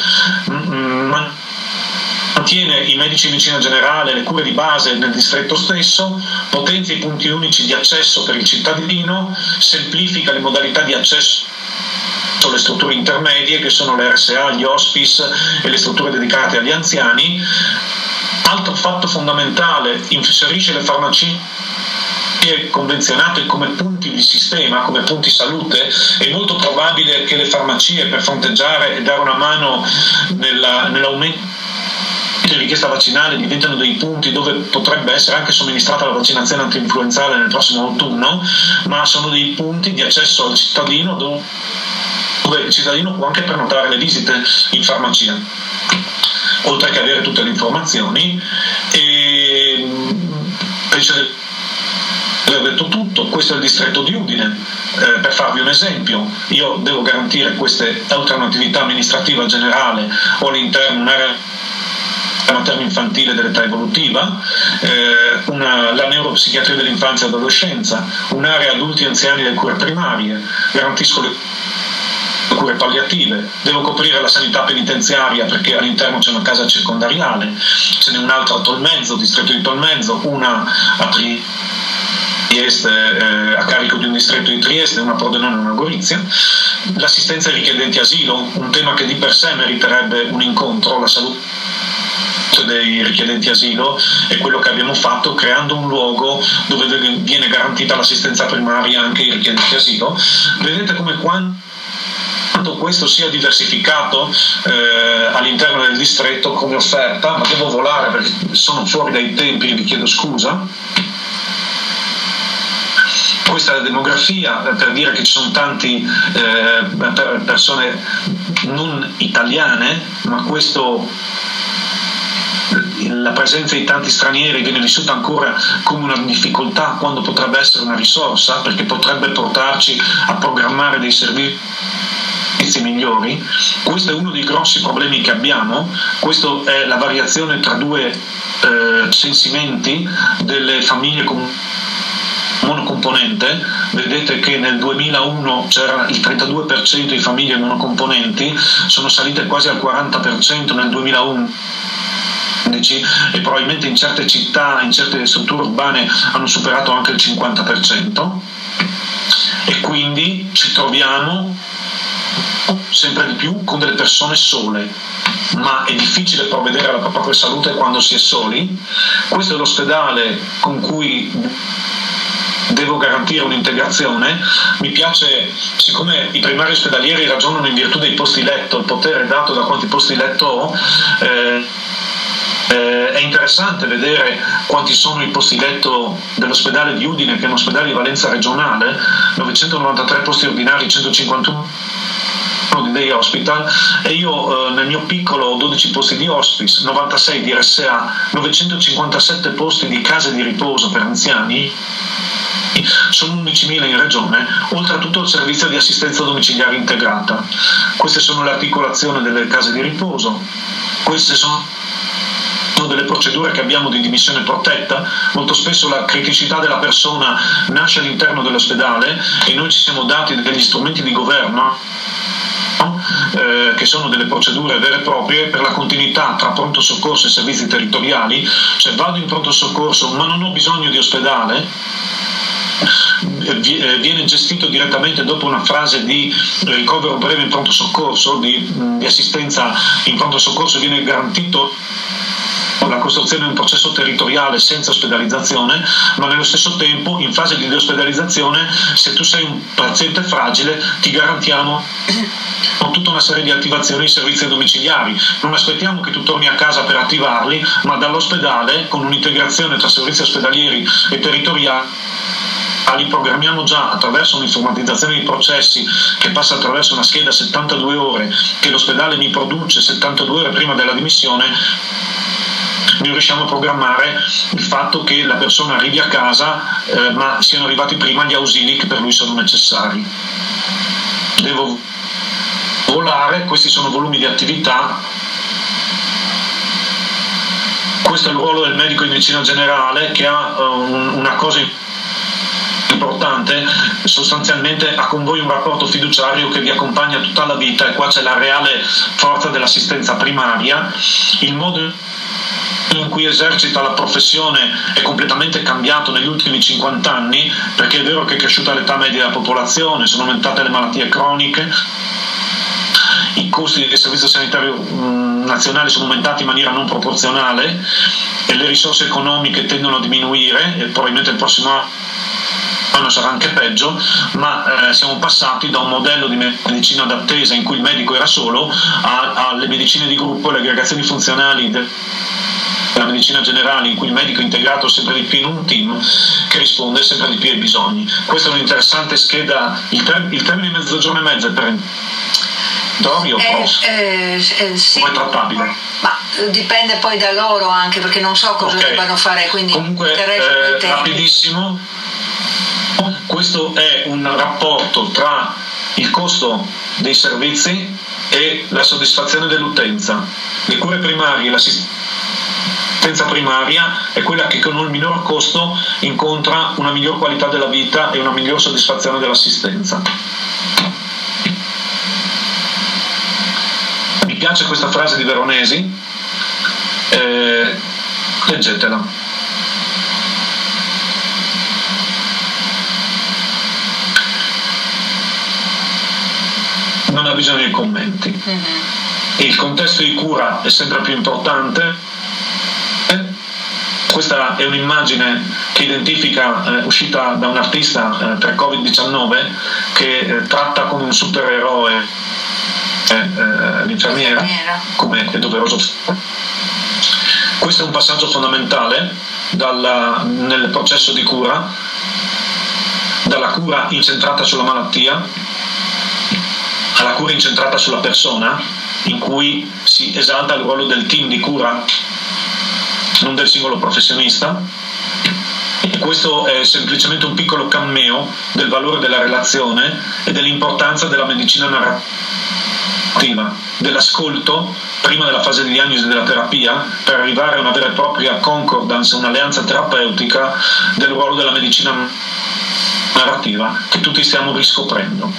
mantiene i medici di medicina generale, le cure di base nel distretto stesso, potenzia i punti unici di accesso per il cittadino, semplifica le modalità di accesso alle strutture intermedie che sono le R S A, gli hospice e le strutture dedicate agli anziani. Altro fatto fondamentale: inserisce le farmacie convenzionate come punti di sistema, come punti salute. È molto probabile che le farmacie, per fronteggiare e dare una mano nella, nell'aumento di richiesta vaccinale, diventano dei punti dove potrebbe essere anche somministrata la vaccinazione antinfluenzale nel prossimo autunno, ma sono dei punti di accesso al cittadino dove, dove il cittadino può anche prenotare le visite in farmacia, oltre che avere tutte le informazioni. E penso che ho detto tutto. Questo è il distretto di Udine. Eh, per farvi un esempio, io devo garantire queste, oltre a un'attività amministrativa generale, ho all'interno un'area materno-infantile dell'età evolutiva, eh, una, la neuropsichiatria dell'infanzia e dell'adolescenza, un'area adulti e anziani delle cure primarie, garantisco le cure palliative, devo coprire la sanità penitenziaria perché all'interno c'è una casa circondariale, ce n'è un'altra a Tolmezzo, distretto di Tolmezzo, una a Trieste, eh, a carico di un distretto di Trieste, una a Pordenone e una a Gorizia. L'assistenza ai richiedenti asilo, un tema che di per sé meriterebbe un incontro. La salute dei richiedenti asilo è quello che abbiamo fatto, creando un luogo dove viene garantita l'assistenza primaria anche ai richiedenti asilo. Vedete come quanto questo sia diversificato eh, all'interno del distretto come offerta, ma devo volare perché sono fuori dai tempi e vi chiedo scusa. Questa è la demografia, per dire che ci sono tanti eh, persone non italiane, ma questo la presenza di tanti stranieri viene vissuta ancora come una difficoltà quando potrebbe essere una risorsa, perché potrebbe portarci a programmare dei servizi migliori. Questo è uno dei grossi problemi che abbiamo. Questa è la variazione tra due eh, censimenti delle famiglie con monocomponente. Vedete che nel duemilauno c'era il trentadue per cento di famiglie monocomponenti, sono salite quasi al quaranta per cento nel duemilaundici e probabilmente in certe città, in certe strutture urbane hanno superato anche il cinquanta per cento, e quindi ci troviamo sempre di più con delle persone sole, ma è difficile provvedere alla propria salute quando si è soli. Questo è l'ospedale con cui devo garantire un'integrazione. Mi piace, siccome i primari ospedalieri ragionano in virtù dei posti letto, il potere è dato da quanti posti letto ho, eh, eh, è interessante vedere quanti sono i posti letto dell'ospedale di Udine, che è un ospedale di valenza regionale, novecentonovantatré posti ordinari, centocinquantuno di day hospital, e io eh, nel mio piccolo ho dodici posti di hospice, novantasei di R S A, novecentocinquantasette posti di case di riposo per anziani, sono undicimila in regione, oltre a tutto il servizio di assistenza domiciliare integrata. Queste sono le articolazioni delle case di riposo, queste sono delle procedure che abbiamo di dimissione protetta. Molto spesso la criticità della persona nasce all'interno dell'ospedale e noi ci siamo dati degli strumenti di governo Eh, che sono delle procedure vere e proprie per la continuità tra pronto soccorso e servizi territoriali. Cioè vado in pronto soccorso ma non ho bisogno di ospedale, viene gestito direttamente dopo una fase di ricovero breve in pronto soccorso, di, di assistenza in pronto soccorso, viene garantito la costruzione di un processo territoriale senza ospedalizzazione, ma nello stesso tempo in fase di deospedalizzazione, se tu sei un paziente fragile, ti garantiamo tutta una serie di attivazioni di servizi domiciliari. Non aspettiamo che tu torni a casa per attivarli, ma dall'ospedale, con un'integrazione tra servizi ospedalieri e territoriali, li programmiamo già attraverso un'informatizzazione dei processi che passa attraverso una scheda settantadue ore che l'ospedale mi produce settantadue ore prima della dimissione. Noi riusciamo a programmare il fatto che la persona arrivi a casa eh, ma siano arrivati prima gli ausili che per lui sono necessari. Devo volare, questi sono volumi di attività. Questo è il ruolo del medico di medicina generale, che ha uh, un, una cosa importante, sostanzialmente ha con voi un rapporto fiduciario che vi accompagna tutta la vita, e qua c'è la reale forza dell'assistenza primaria. Il modo in cui esercita la professione è completamente cambiato negli ultimi cinquanta anni, perché è vero che è cresciuta l'età media della popolazione, sono aumentate le malattie croniche, i costi del servizio sanitario mh, nazionale sono aumentati in maniera non proporzionale e le risorse economiche tendono a diminuire, e probabilmente il prossimo anno sarà anche peggio, ma eh, siamo passati da un modello di medicina d'attesa in cui il medico era solo a, alle medicine di gruppo, alle aggregazioni funzionali de- della medicina generale, in cui il medico è integrato sempre di più in un team che risponde sempre di più ai bisogni. Questa è un'interessante scheda. Il, ter- il termine mezzogiorno e mezzo è per Dorio eh, eh, eh, sì. o è trattabile? Ma dipende poi da loro, anche perché non so cosa okay. debbano fare, quindi comunque eh, rapidissimo, questo è un rapporto tra il costo dei servizi e la soddisfazione dell'utenza. Le cure primarie, l'assistenza primaria è quella che con il minor costo incontra una miglior qualità della vita e una miglior soddisfazione dell'assistenza. Mi piace questa frase di Veronesi, eh, leggetela. Non ha bisogno di commenti. Mm-hmm. Il contesto di cura è sempre più importante. Questa è un'immagine che identifica, eh, uscita da un artista eh, per covid diciannove, che eh, tratta come un supereroe eh, eh, l'infermiera, l'infermiera, come è doveroso. Questo è un passaggio fondamentale dalla, nel processo di cura, dalla cura incentrata sulla malattia alla cura incentrata sulla persona, in cui si esalta il ruolo del team di cura non del singolo professionista. E questo è semplicemente un piccolo cameo del valore della relazione e dell'importanza della medicina narrativa, dell'ascolto prima della fase di diagnosi della terapia, per arrivare a una vera e propria concordance, un'alleanza terapeutica del ruolo della medicina narrativa che tutti stiamo riscoprendo.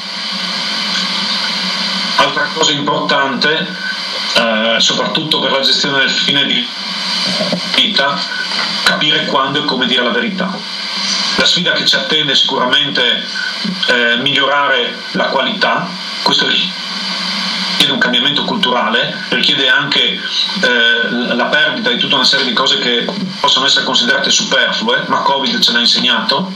Altra cosa importante, eh, soprattutto per la gestione del fine di vita, capire quando e come dire la verità. La sfida che ci attende è sicuramente eh, migliorare la qualità. Questo richiede un cambiamento culturale, richiede anche eh, la perdita di tutta una serie di cose che possono essere considerate superflue, ma Covid ce l'ha insegnato.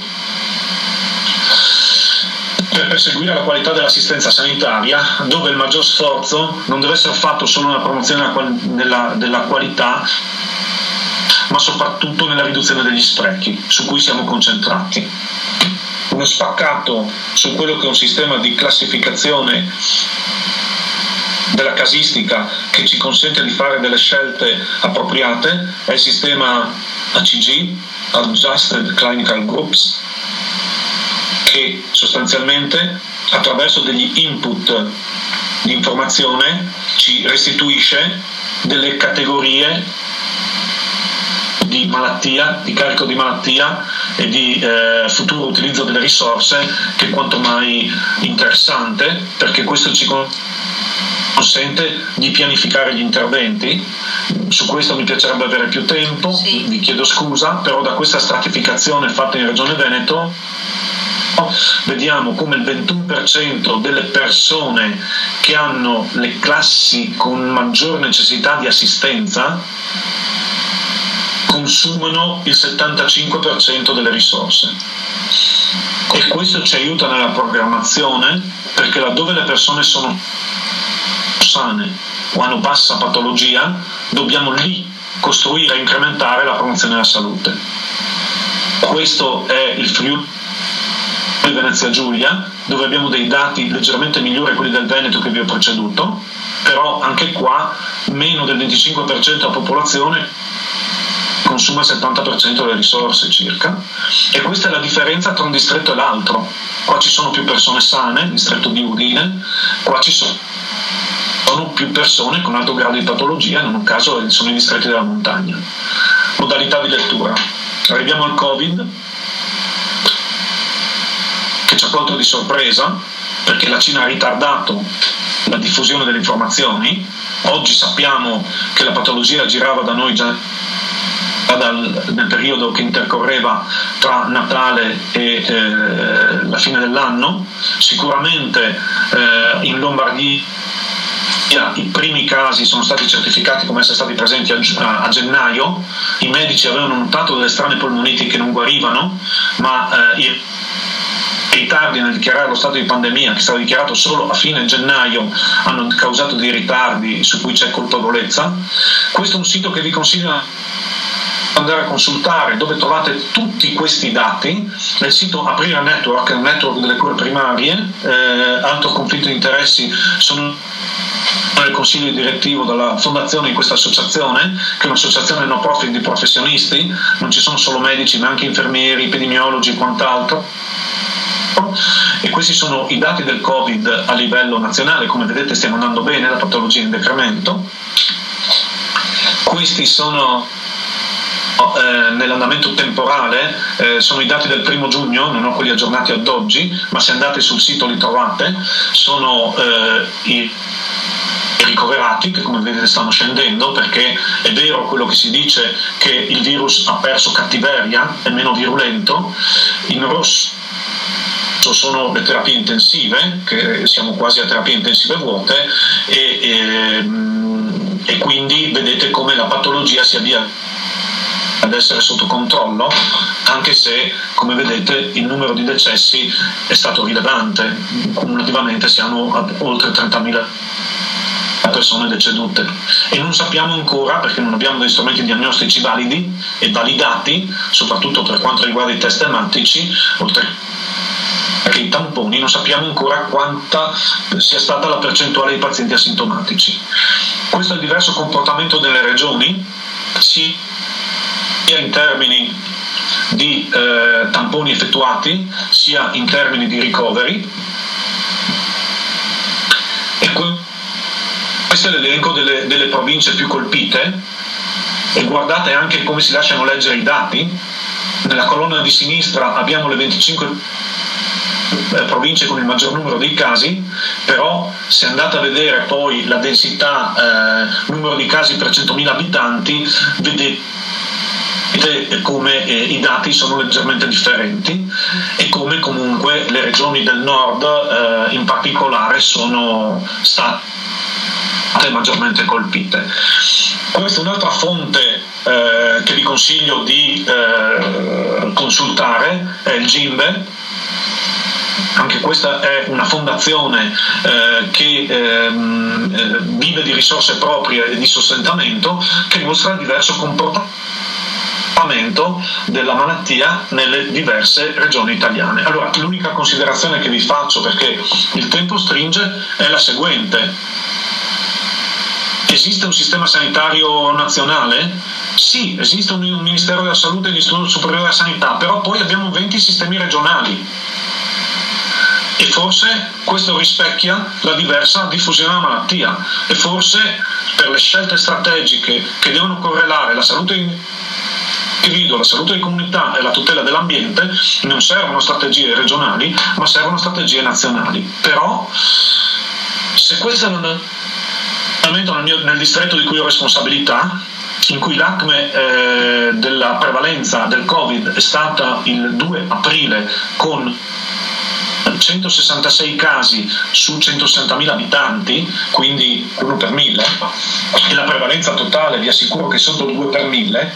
Per perseguire la qualità dell'assistenza sanitaria, dove il maggior sforzo non deve essere fatto solo nella promozione della, della qualità, ma soprattutto nella riduzione degli sprechi, su cui siamo concentrati. Uno spaccato su quello che è un sistema di classificazione della casistica che ci consente di fare delle scelte appropriate è il sistema A C G, Adjusted Clinical Groups, che sostanzialmente attraverso degli input di informazione ci restituisce delle categorie di malattia, di carico di malattia e di eh, futuro utilizzo delle risorse, che è quanto mai interessante, perché questo ci consente di pianificare gli interventi. Su questo mi piacerebbe avere più tempo, sì. Vi chiedo scusa, però da questa stratificazione fatta in Regione Veneto vediamo come il ventuno per cento delle persone che hanno le classi con maggior necessità di assistenza consumano il settantacinque per cento delle risorse, e questo ci aiuta nella programmazione, perché laddove le persone sono sane o hanno bassa patologia dobbiamo lì costruire e incrementare la promozione della salute. Questo è il Friuli Venezia Giulia, dove abbiamo dei dati leggermente migliori quelli del Veneto che vi ho preceduto, però anche qua meno del venticinque per cento della popolazione consuma il settanta per cento delle risorse circa, e questa è la differenza tra un distretto e l'altro. Qua ci sono più persone sane, il distretto di Udine, qua ci sono più persone con alto grado di patologia, in un caso sono i distretti della montagna. Modalità di lettura. Arriviamo al Covid, che ci ha colto di sorpresa, perché la Cina ha ritardato la diffusione delle informazioni. Oggi sappiamo che la patologia girava da noi già dal, nel periodo che intercorreva tra Natale e eh, la fine dell'anno. Sicuramente eh, in Lombardia i primi casi sono stati certificati come essere stati presenti a, a gennaio. I medici avevano notato delle strane polmoniti che non guarivano, ma eh, i ritardi nel dichiarare lo stato di pandemia, che è stato dichiarato solo a fine gennaio, hanno causato dei ritardi su cui c'è colpevolezza. Questo è un sito che vi consiglio di andare a consultare, dove trovate tutti questi dati. Nel sito Aprire Network, il network delle cure primarie. Eh, altro conflitto di interessi sono nel consiglio direttivo della fondazione di questa associazione, che è un'associazione no profit di professionisti. Non ci sono solo medici, ma anche infermieri, epidemiologi e quant'altro. E questi sono i dati del Covid a livello nazionale. Come vedete stiamo andando bene, la patologia è in decremento. Questi sono eh, nell'andamento temporale, eh, sono i dati del primo giugno, non ho quelli aggiornati ad oggi, ma se andate sul sito li trovate. Sono eh, i ricoverati, che come vedete stanno scendendo, perché è vero quello che si dice, che il virus ha perso cattiveria, è meno virulento. In rosso sono le terapie intensive, che siamo quasi a terapie intensive vuote, e, e, e quindi vedete come la patologia si avvia ad essere sotto controllo, anche se come vedete il numero di decessi è stato rilevante. Cumulativamente siamo a oltre trentamila persone decedute, e non sappiamo ancora, perché non abbiamo degli strumenti diagnostici validi e validati, soprattutto per quanto riguarda i test ematici, oltre che i tamponi, non sappiamo ancora quanta sia stata la percentuale di pazienti asintomatici. Questo è il diverso comportamento delle regioni. Sì, sia in termini di eh, tamponi effettuati, sia in termini di ricoveri. E questo è l'elenco delle, delle province più colpite, e guardate anche come si lasciano leggere i dati. Nella colonna di sinistra abbiamo le venticinque province con il maggior numero dei casi, però se andate a vedere poi la densità, eh, numero di casi per centomila abitanti, vedete come eh, i dati sono leggermente differenti e come comunque le regioni del nord eh, in particolare sono state maggiormente colpite. Questa è un'altra fonte eh, che vi consiglio di eh, consultare, è il GIMBE. Anche questa è una fondazione eh, che ehm, eh, vive di risorse proprie e di sostentamento, che mostra il diverso comportamento della malattia nelle diverse regioni italiane. Allora, l'unica considerazione che vi faccio, perché il tempo stringe, è la seguente. Esiste un sistema sanitario nazionale? Sì, esiste un Ministero della Salute e l'Istituto Superiore della Sanità, però poi abbiamo venti sistemi regionali. E forse questo rispecchia la diversa diffusione della malattia, e forse per le scelte strategiche che devono correlare la salute dell'individuo, la salute di comunità e la tutela dell'ambiente non servono strategie regionali, ma servono strategie nazionali. Però se questo non è nel, mio, nel distretto di cui ho responsabilità, in cui l'acme eh, della prevalenza del Covid è stata il due aprile con centosessantasei casi su centosessantamila abitanti, quindi uno per mille, e la prevalenza totale vi assicuro che è sotto il due per mille,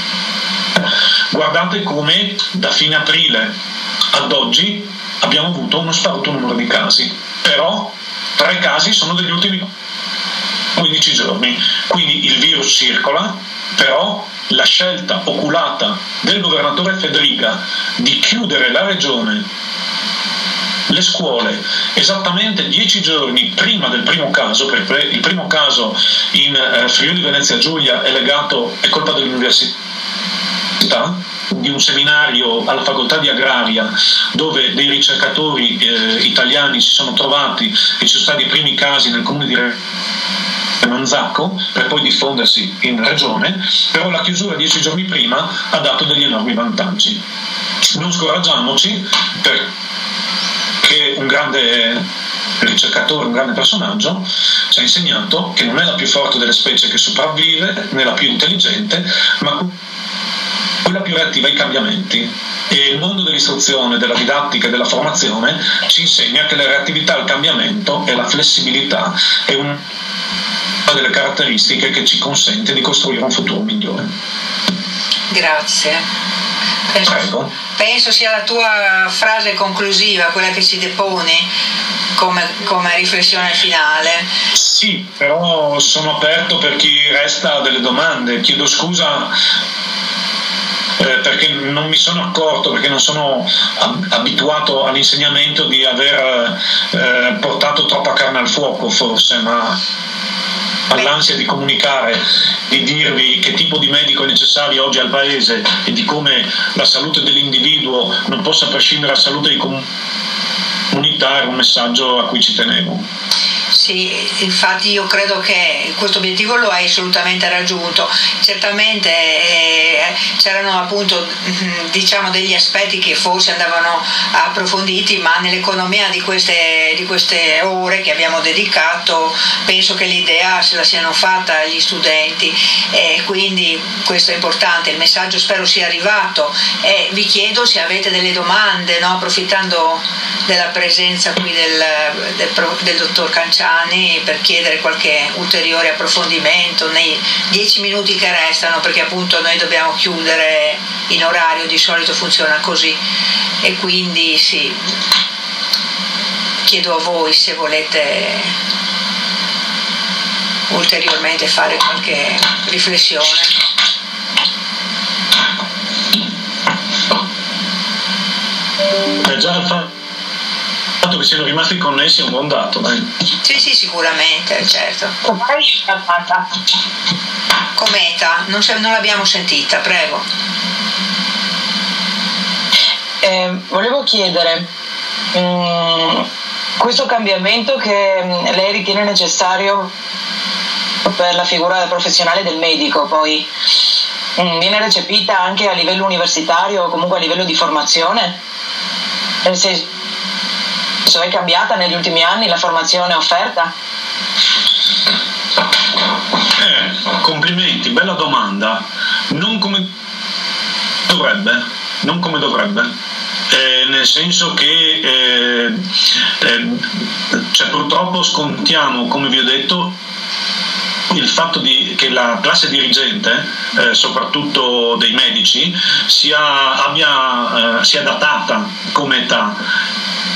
guardate come da fine aprile ad oggi abbiamo avuto uno sparuto numero di casi, però tre casi sono degli ultimi quindici giorni, quindi il virus circola, però la scelta oculata del governatore Fedriga di chiudere la regione, le scuole, esattamente dieci giorni prima del primo caso, perché il primo caso in eh, Friuli Venezia Giulia è legato, è colpa dell'università, di un seminario alla facoltà di agraria dove dei ricercatori eh, italiani si sono trovati e ci sono stati i primi casi nel comune di Manzacco, per poi diffondersi in regione, però la chiusura dieci giorni prima ha dato degli enormi vantaggi. Non scoraggiamoci, perché un grande ricercatore, un grande personaggio ci ha insegnato che non è la più forte delle specie che sopravvive, né la più intelligente, ma quella più reattiva ai cambiamenti. E il mondo dell'istruzione, della didattica e della formazione ci insegna che la reattività al cambiamento e la flessibilità è un delle caratteristiche che ci consente di costruire un futuro migliore. Grazie. Penso, Prego. penso sia la tua frase conclusiva, quella che ci deponi come, come riflessione finale. Sì, però sono aperto per chi resta delle domande. Chiedo scusa eh, perché non mi sono accorto, perché non sono ab- abituato all'insegnamento di aver eh, portato troppa carne al fuoco, forse, ma all'ansia di comunicare, di dirvi che tipo di medico è necessario oggi al paese e di come la salute dell'individuo non possa prescindere dalla salute di comunità, era un messaggio a cui ci tenevo. Sì, infatti io credo che questo obiettivo lo hai assolutamente raggiunto. Certamente eh, c'erano appunto diciamo degli aspetti che forse andavano approfonditi, ma nell'economia di queste, di queste ore che abbiamo dedicato penso che l'idea se la siano fatta gli studenti, e quindi questo è importante. Il messaggio spero sia arrivato e vi chiedo se avete delle domande, no? Approfittando della presenza qui del, del, del dottor Canciani, per chiedere qualche ulteriore approfondimento nei dieci minuti che restano, perché appunto noi dobbiamo chiudere in orario, di solito funziona così, e quindi sì, chiedo a voi se volete ulteriormente fare qualche riflessione. È già il fatto fatto che siano rimasti connessi è un buon dato. Dai. Sì, sì, sicuramente, certo. Cometa, non, se, non l'abbiamo sentita, prego. Eh, volevo chiedere, mh, questo cambiamento che mh, lei ritiene necessario per la figura professionale del medico, poi mh, viene recepita anche a livello universitario o comunque a livello di formazione? Nel senso, è cambiata negli ultimi anni la formazione offerta? Eh, complimenti, bella domanda. Non come dovrebbe, non come dovrebbe. Eh, nel senso che eh, eh, cioè, purtroppo scontiamo, come vi ho detto, il fatto di, che la classe dirigente, eh, soprattutto dei medici, sia, abbia, eh, sia datata come età.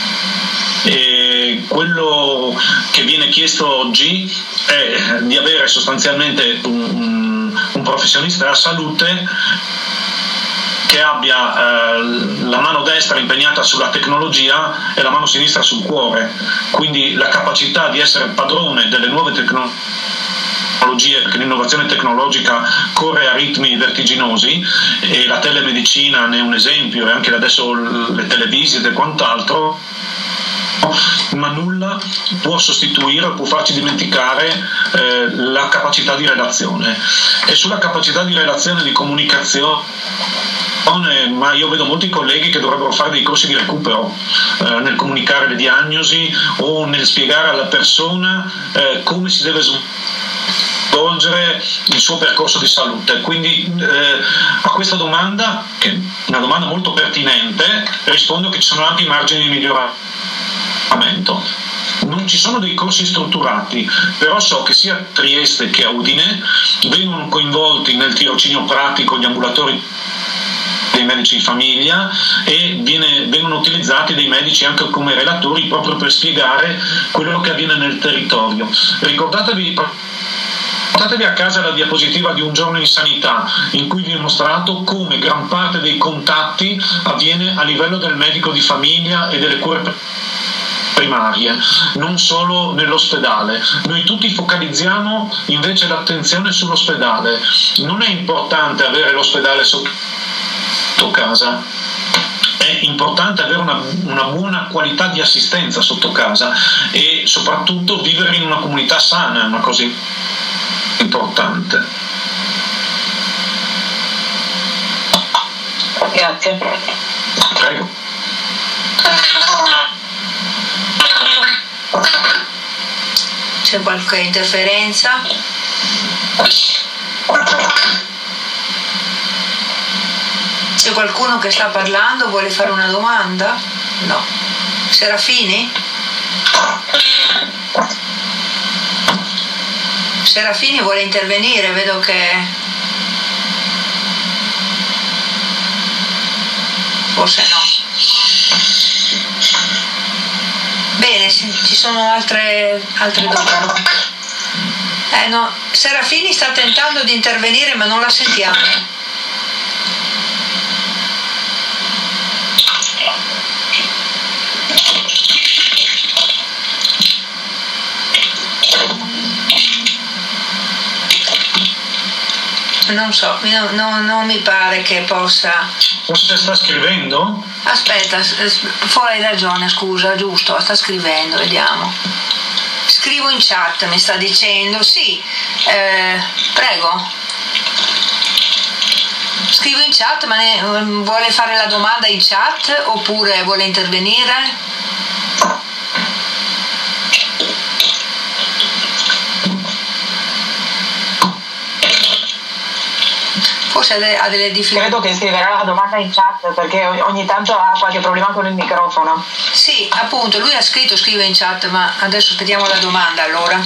E quello che viene chiesto oggi è di avere sostanzialmente un, un professionista della salute che abbia eh, la mano destra impegnata sulla tecnologia e la mano sinistra sul cuore, quindi la capacità di essere padrone delle nuove tecnologie, perché l'innovazione tecnologica corre a ritmi vertiginosi e la telemedicina ne è un esempio, e anche adesso le televisite e quant'altro, ma nulla può sostituire, può farci dimenticare eh, la capacità di relazione. E sulla capacità di relazione e di comunicazione, ma io vedo molti colleghi che dovrebbero fare dei corsi di recupero eh, nel comunicare le diagnosi o nel spiegare alla persona eh, come si deve svolgere il suo percorso di salute. Quindi eh, a questa domanda, che è una domanda molto pertinente, rispondo che ci sono ampi margini di miglioramento. Non ci sono dei corsi strutturati, però so che sia a Trieste che a Udine vengono coinvolti nel tirocinio pratico gli ambulatori dei medici di famiglia e viene, vengono utilizzati dei medici anche come relatori proprio per spiegare quello che avviene nel territorio. Ricordatevi Portatevi a casa la diapositiva di Un giorno in sanità, in cui vi ho mostrato come gran parte dei contatti avviene a livello del medico di famiglia e delle cure primarie, non solo nell'ospedale. Noi tutti focalizziamo invece l'attenzione sull'ospedale. Non è importante avere l'ospedale sotto casa, è importante avere una, una buona qualità di assistenza sotto casa e soprattutto vivere in una comunità sana, è una cosa importante. Grazie. Prego. C'è qualche interferenza? C'è qualcuno che sta parlando, vuole fare una domanda? No. Serafini? Serafini vuole intervenire, vedo che forse no. Bene, ci sono altre, altre domande. Eh no, Serafini sta tentando di intervenire ma non la sentiamo. Non so, non, non, non mi pare che possa. Forse sta scrivendo? Aspetta, poi hai ragione, scusa, giusto, sta scrivendo, vediamo. Scrivo in chat, mi sta dicendo, sì, eh, prego. Scrivo in chat, ma ne, vuole fare la domanda in chat oppure vuole intervenire? Forse ha delle difficoltà. Credo che scriverà la domanda in chat perché ogni tanto ha qualche problema con il microfono. Sì, appunto, lui ha scritto scrive in chat, ma adesso aspettiamo la domanda allora.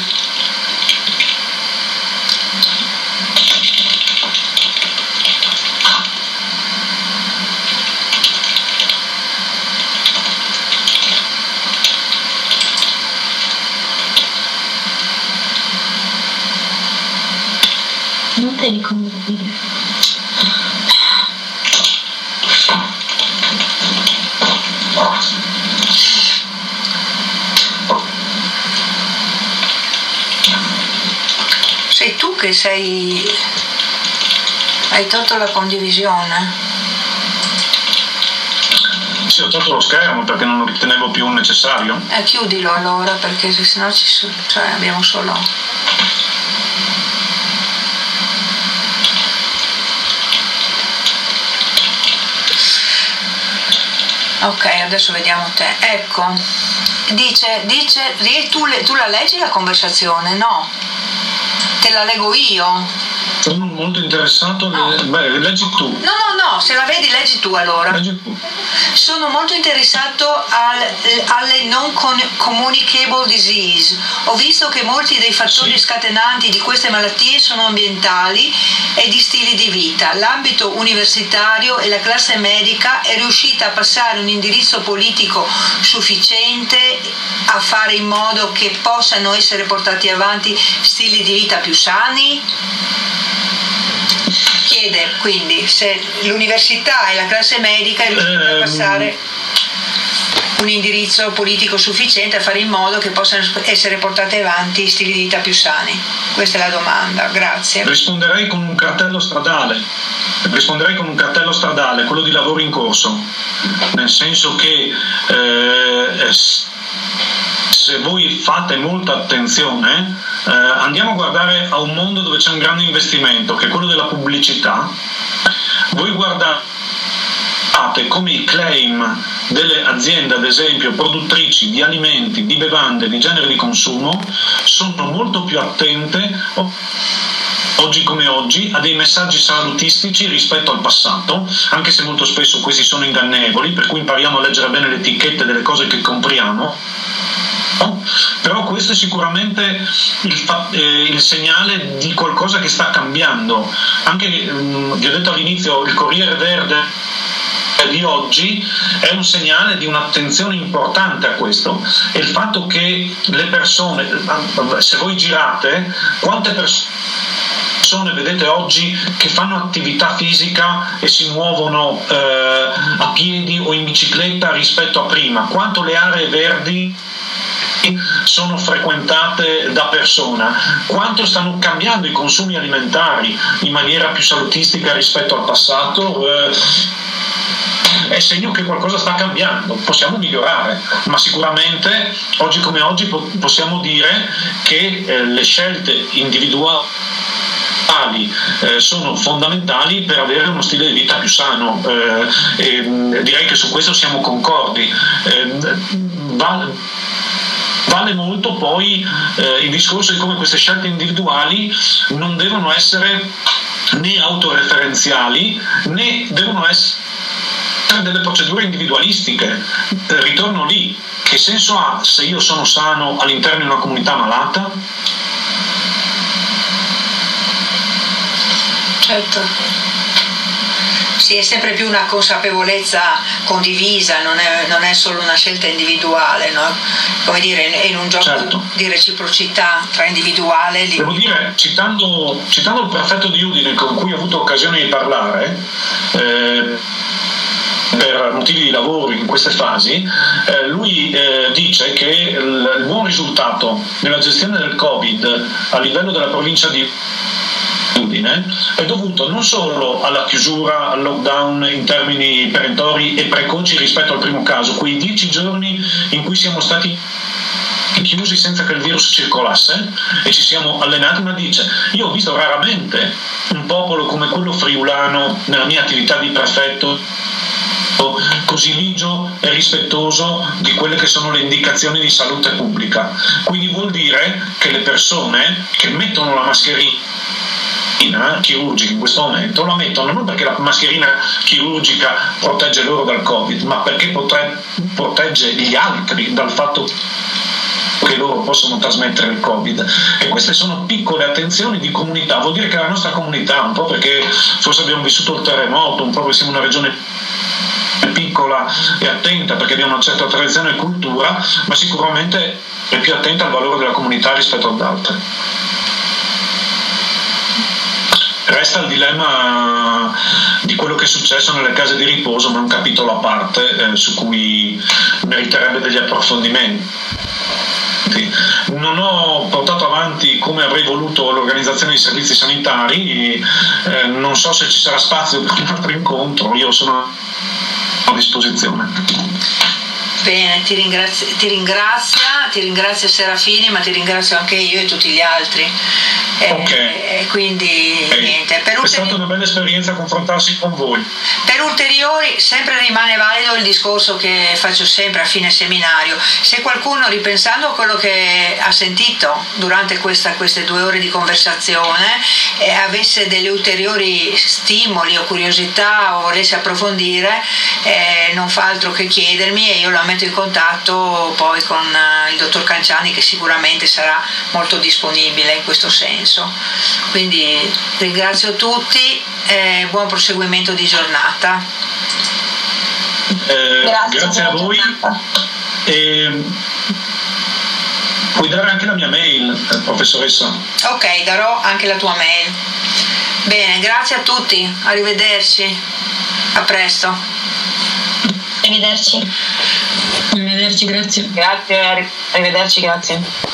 Non te li condividere. che sei... hai tolto la condivisione? Sì, ho tolto lo schermo perché non lo ritenevo più necessario. Eh, chiudilo allora, perché sennò ci so- cioè abbiamo solo... Ok, adesso vediamo te. Ecco, dice, dice tu, tu la leggi la conversazione? No, te la leggo io. Sono molto interessato, No. Beh, leggi tu. No, no, no, se la vedi leggi tu allora. Leggi tu. Sono molto interessato al, alle non communicable disease. Ho visto che molti dei fattori Sì. scatenanti di queste malattie sono ambientali e di stili di vita. L'ambito universitario e la classe medica è riuscita a passare un indirizzo politico sufficiente a fare in modo che possano essere portati avanti stili di vita più sani? Chiede quindi se l'università e la classe medica è riuscita a passare un indirizzo politico sufficiente a fare in modo che possano essere portati avanti stili di vita più sani. Questa è la domanda, grazie. Risponderei con un cartello stradale. Risponderei con un cartello stradale, quello di lavoro in corso, nel senso che eh, se voi fate molta attenzione, eh, andiamo a guardare a un mondo dove c'è un grande investimento, che è quello della pubblicità. Voi guardate come i claim delle aziende, ad esempio produttrici di alimenti, di bevande, di generi di consumo, sono molto più attente oggi come oggi a dei messaggi salutistici rispetto al passato, anche se molto spesso questi sono ingannevoli, per cui impariamo a leggere bene le etichette delle cose che compriamo. Però questo è sicuramente il, fa- eh, il segnale di qualcosa che sta cambiando. Anche, mh, vi ho detto all'inizio, il Corriere Verde di oggi è un segnale di un'attenzione importante a questo, e il fatto che le persone, se voi girate, quante persone vedete oggi che fanno attività fisica e si muovono eh, a piedi o in bicicletta rispetto a prima, quanto le aree verdi sono frequentate da persona, quanto stanno cambiando i consumi alimentari in maniera più salutistica rispetto al passato. eh, È segno che qualcosa sta cambiando, possiamo migliorare, ma sicuramente oggi come oggi po- possiamo dire che eh, le scelte individuali eh, sono fondamentali per avere uno stile di vita più sano, eh, e mh, direi che su questo siamo concordi. Eh, vale, vale molto poi eh, il discorso di come queste scelte individuali non devono essere né autoreferenziali né devono essere delle procedure individualistiche. Ritorno lì, che senso ha se io sono sano all'interno di una comunità malata? Certo. Sì, è sempre più una consapevolezza condivisa, non è, non è solo una scelta individuale, no? Come dire, è in un gioco Certo. di reciprocità tra individuale e Devo dire, citando, citando il prefetto di Udine con cui ho avuto occasione di parlare, eh, per motivi di lavoro in queste fasi, eh, lui eh, dice che il, il buon risultato nella gestione del Covid a livello della provincia di Udine è dovuto non solo alla chiusura, al lockdown in termini perentori e precoci rispetto al primo caso, quei dieci giorni in cui siamo stati chiusi senza che il virus circolasse e ci siamo allenati, ma dice: io ho visto raramente un popolo come quello friulano nella mia attività di prefetto così ligio e rispettoso di quelle che sono le indicazioni di salute pubblica. Quindi vuol dire che le persone che mettono la mascherina chirurgica in questo momento la mettono non perché la mascherina chirurgica protegge loro dal Covid, ma perché potre, protegge gli altri dal fatto che loro possono trasmettere il Covid. E queste sono piccole attenzioni di comunità. Vuol dire che la nostra comunità, un po' perché forse abbiamo vissuto il terremoto, un po' perché siamo una regione piccola e attenta perché abbiamo una certa tradizione e cultura, ma sicuramente è più attenta al valore della comunità rispetto ad altre. Resta il dilemma di quello che è successo nelle case di riposo, ma è un capitolo a parte eh, su cui meriterebbe degli approfondimenti. Non ho portato avanti come avrei voluto l'organizzazione dei servizi sanitari, eh, non so se ci sarà spazio per un altro incontro, io sono a disposizione. Bene, ti ringrazio, ti ringrazia, ti ringrazio Serafini, ma ti ringrazio anche io e tutti gli altri. Eh, okay. E quindi okay. niente. Per È ulteri- stata una bella esperienza confrontarsi con voi. Per ulteriori, sempre rimane valido il discorso che faccio sempre a fine seminario. Se qualcuno, ripensando a quello che ha sentito durante questa, queste due ore di conversazione, eh, avesse degli ulteriori stimoli o curiosità o volesse approfondire, eh, non fa altro che chiedermi e io la metto in contatto poi con eh, il dottor Canciani, che sicuramente sarà molto disponibile in questo senso. Quindi ringrazio tutti e buon proseguimento di giornata. Eh, Grazie, grazie a voi. E puoi dare anche la mia mail, professoressa? Ok, darò anche la tua mail. Bene, grazie a tutti, arrivederci, a presto. Arrivederci. Arrivederci, grazie. Grazie, arrivederci, grazie.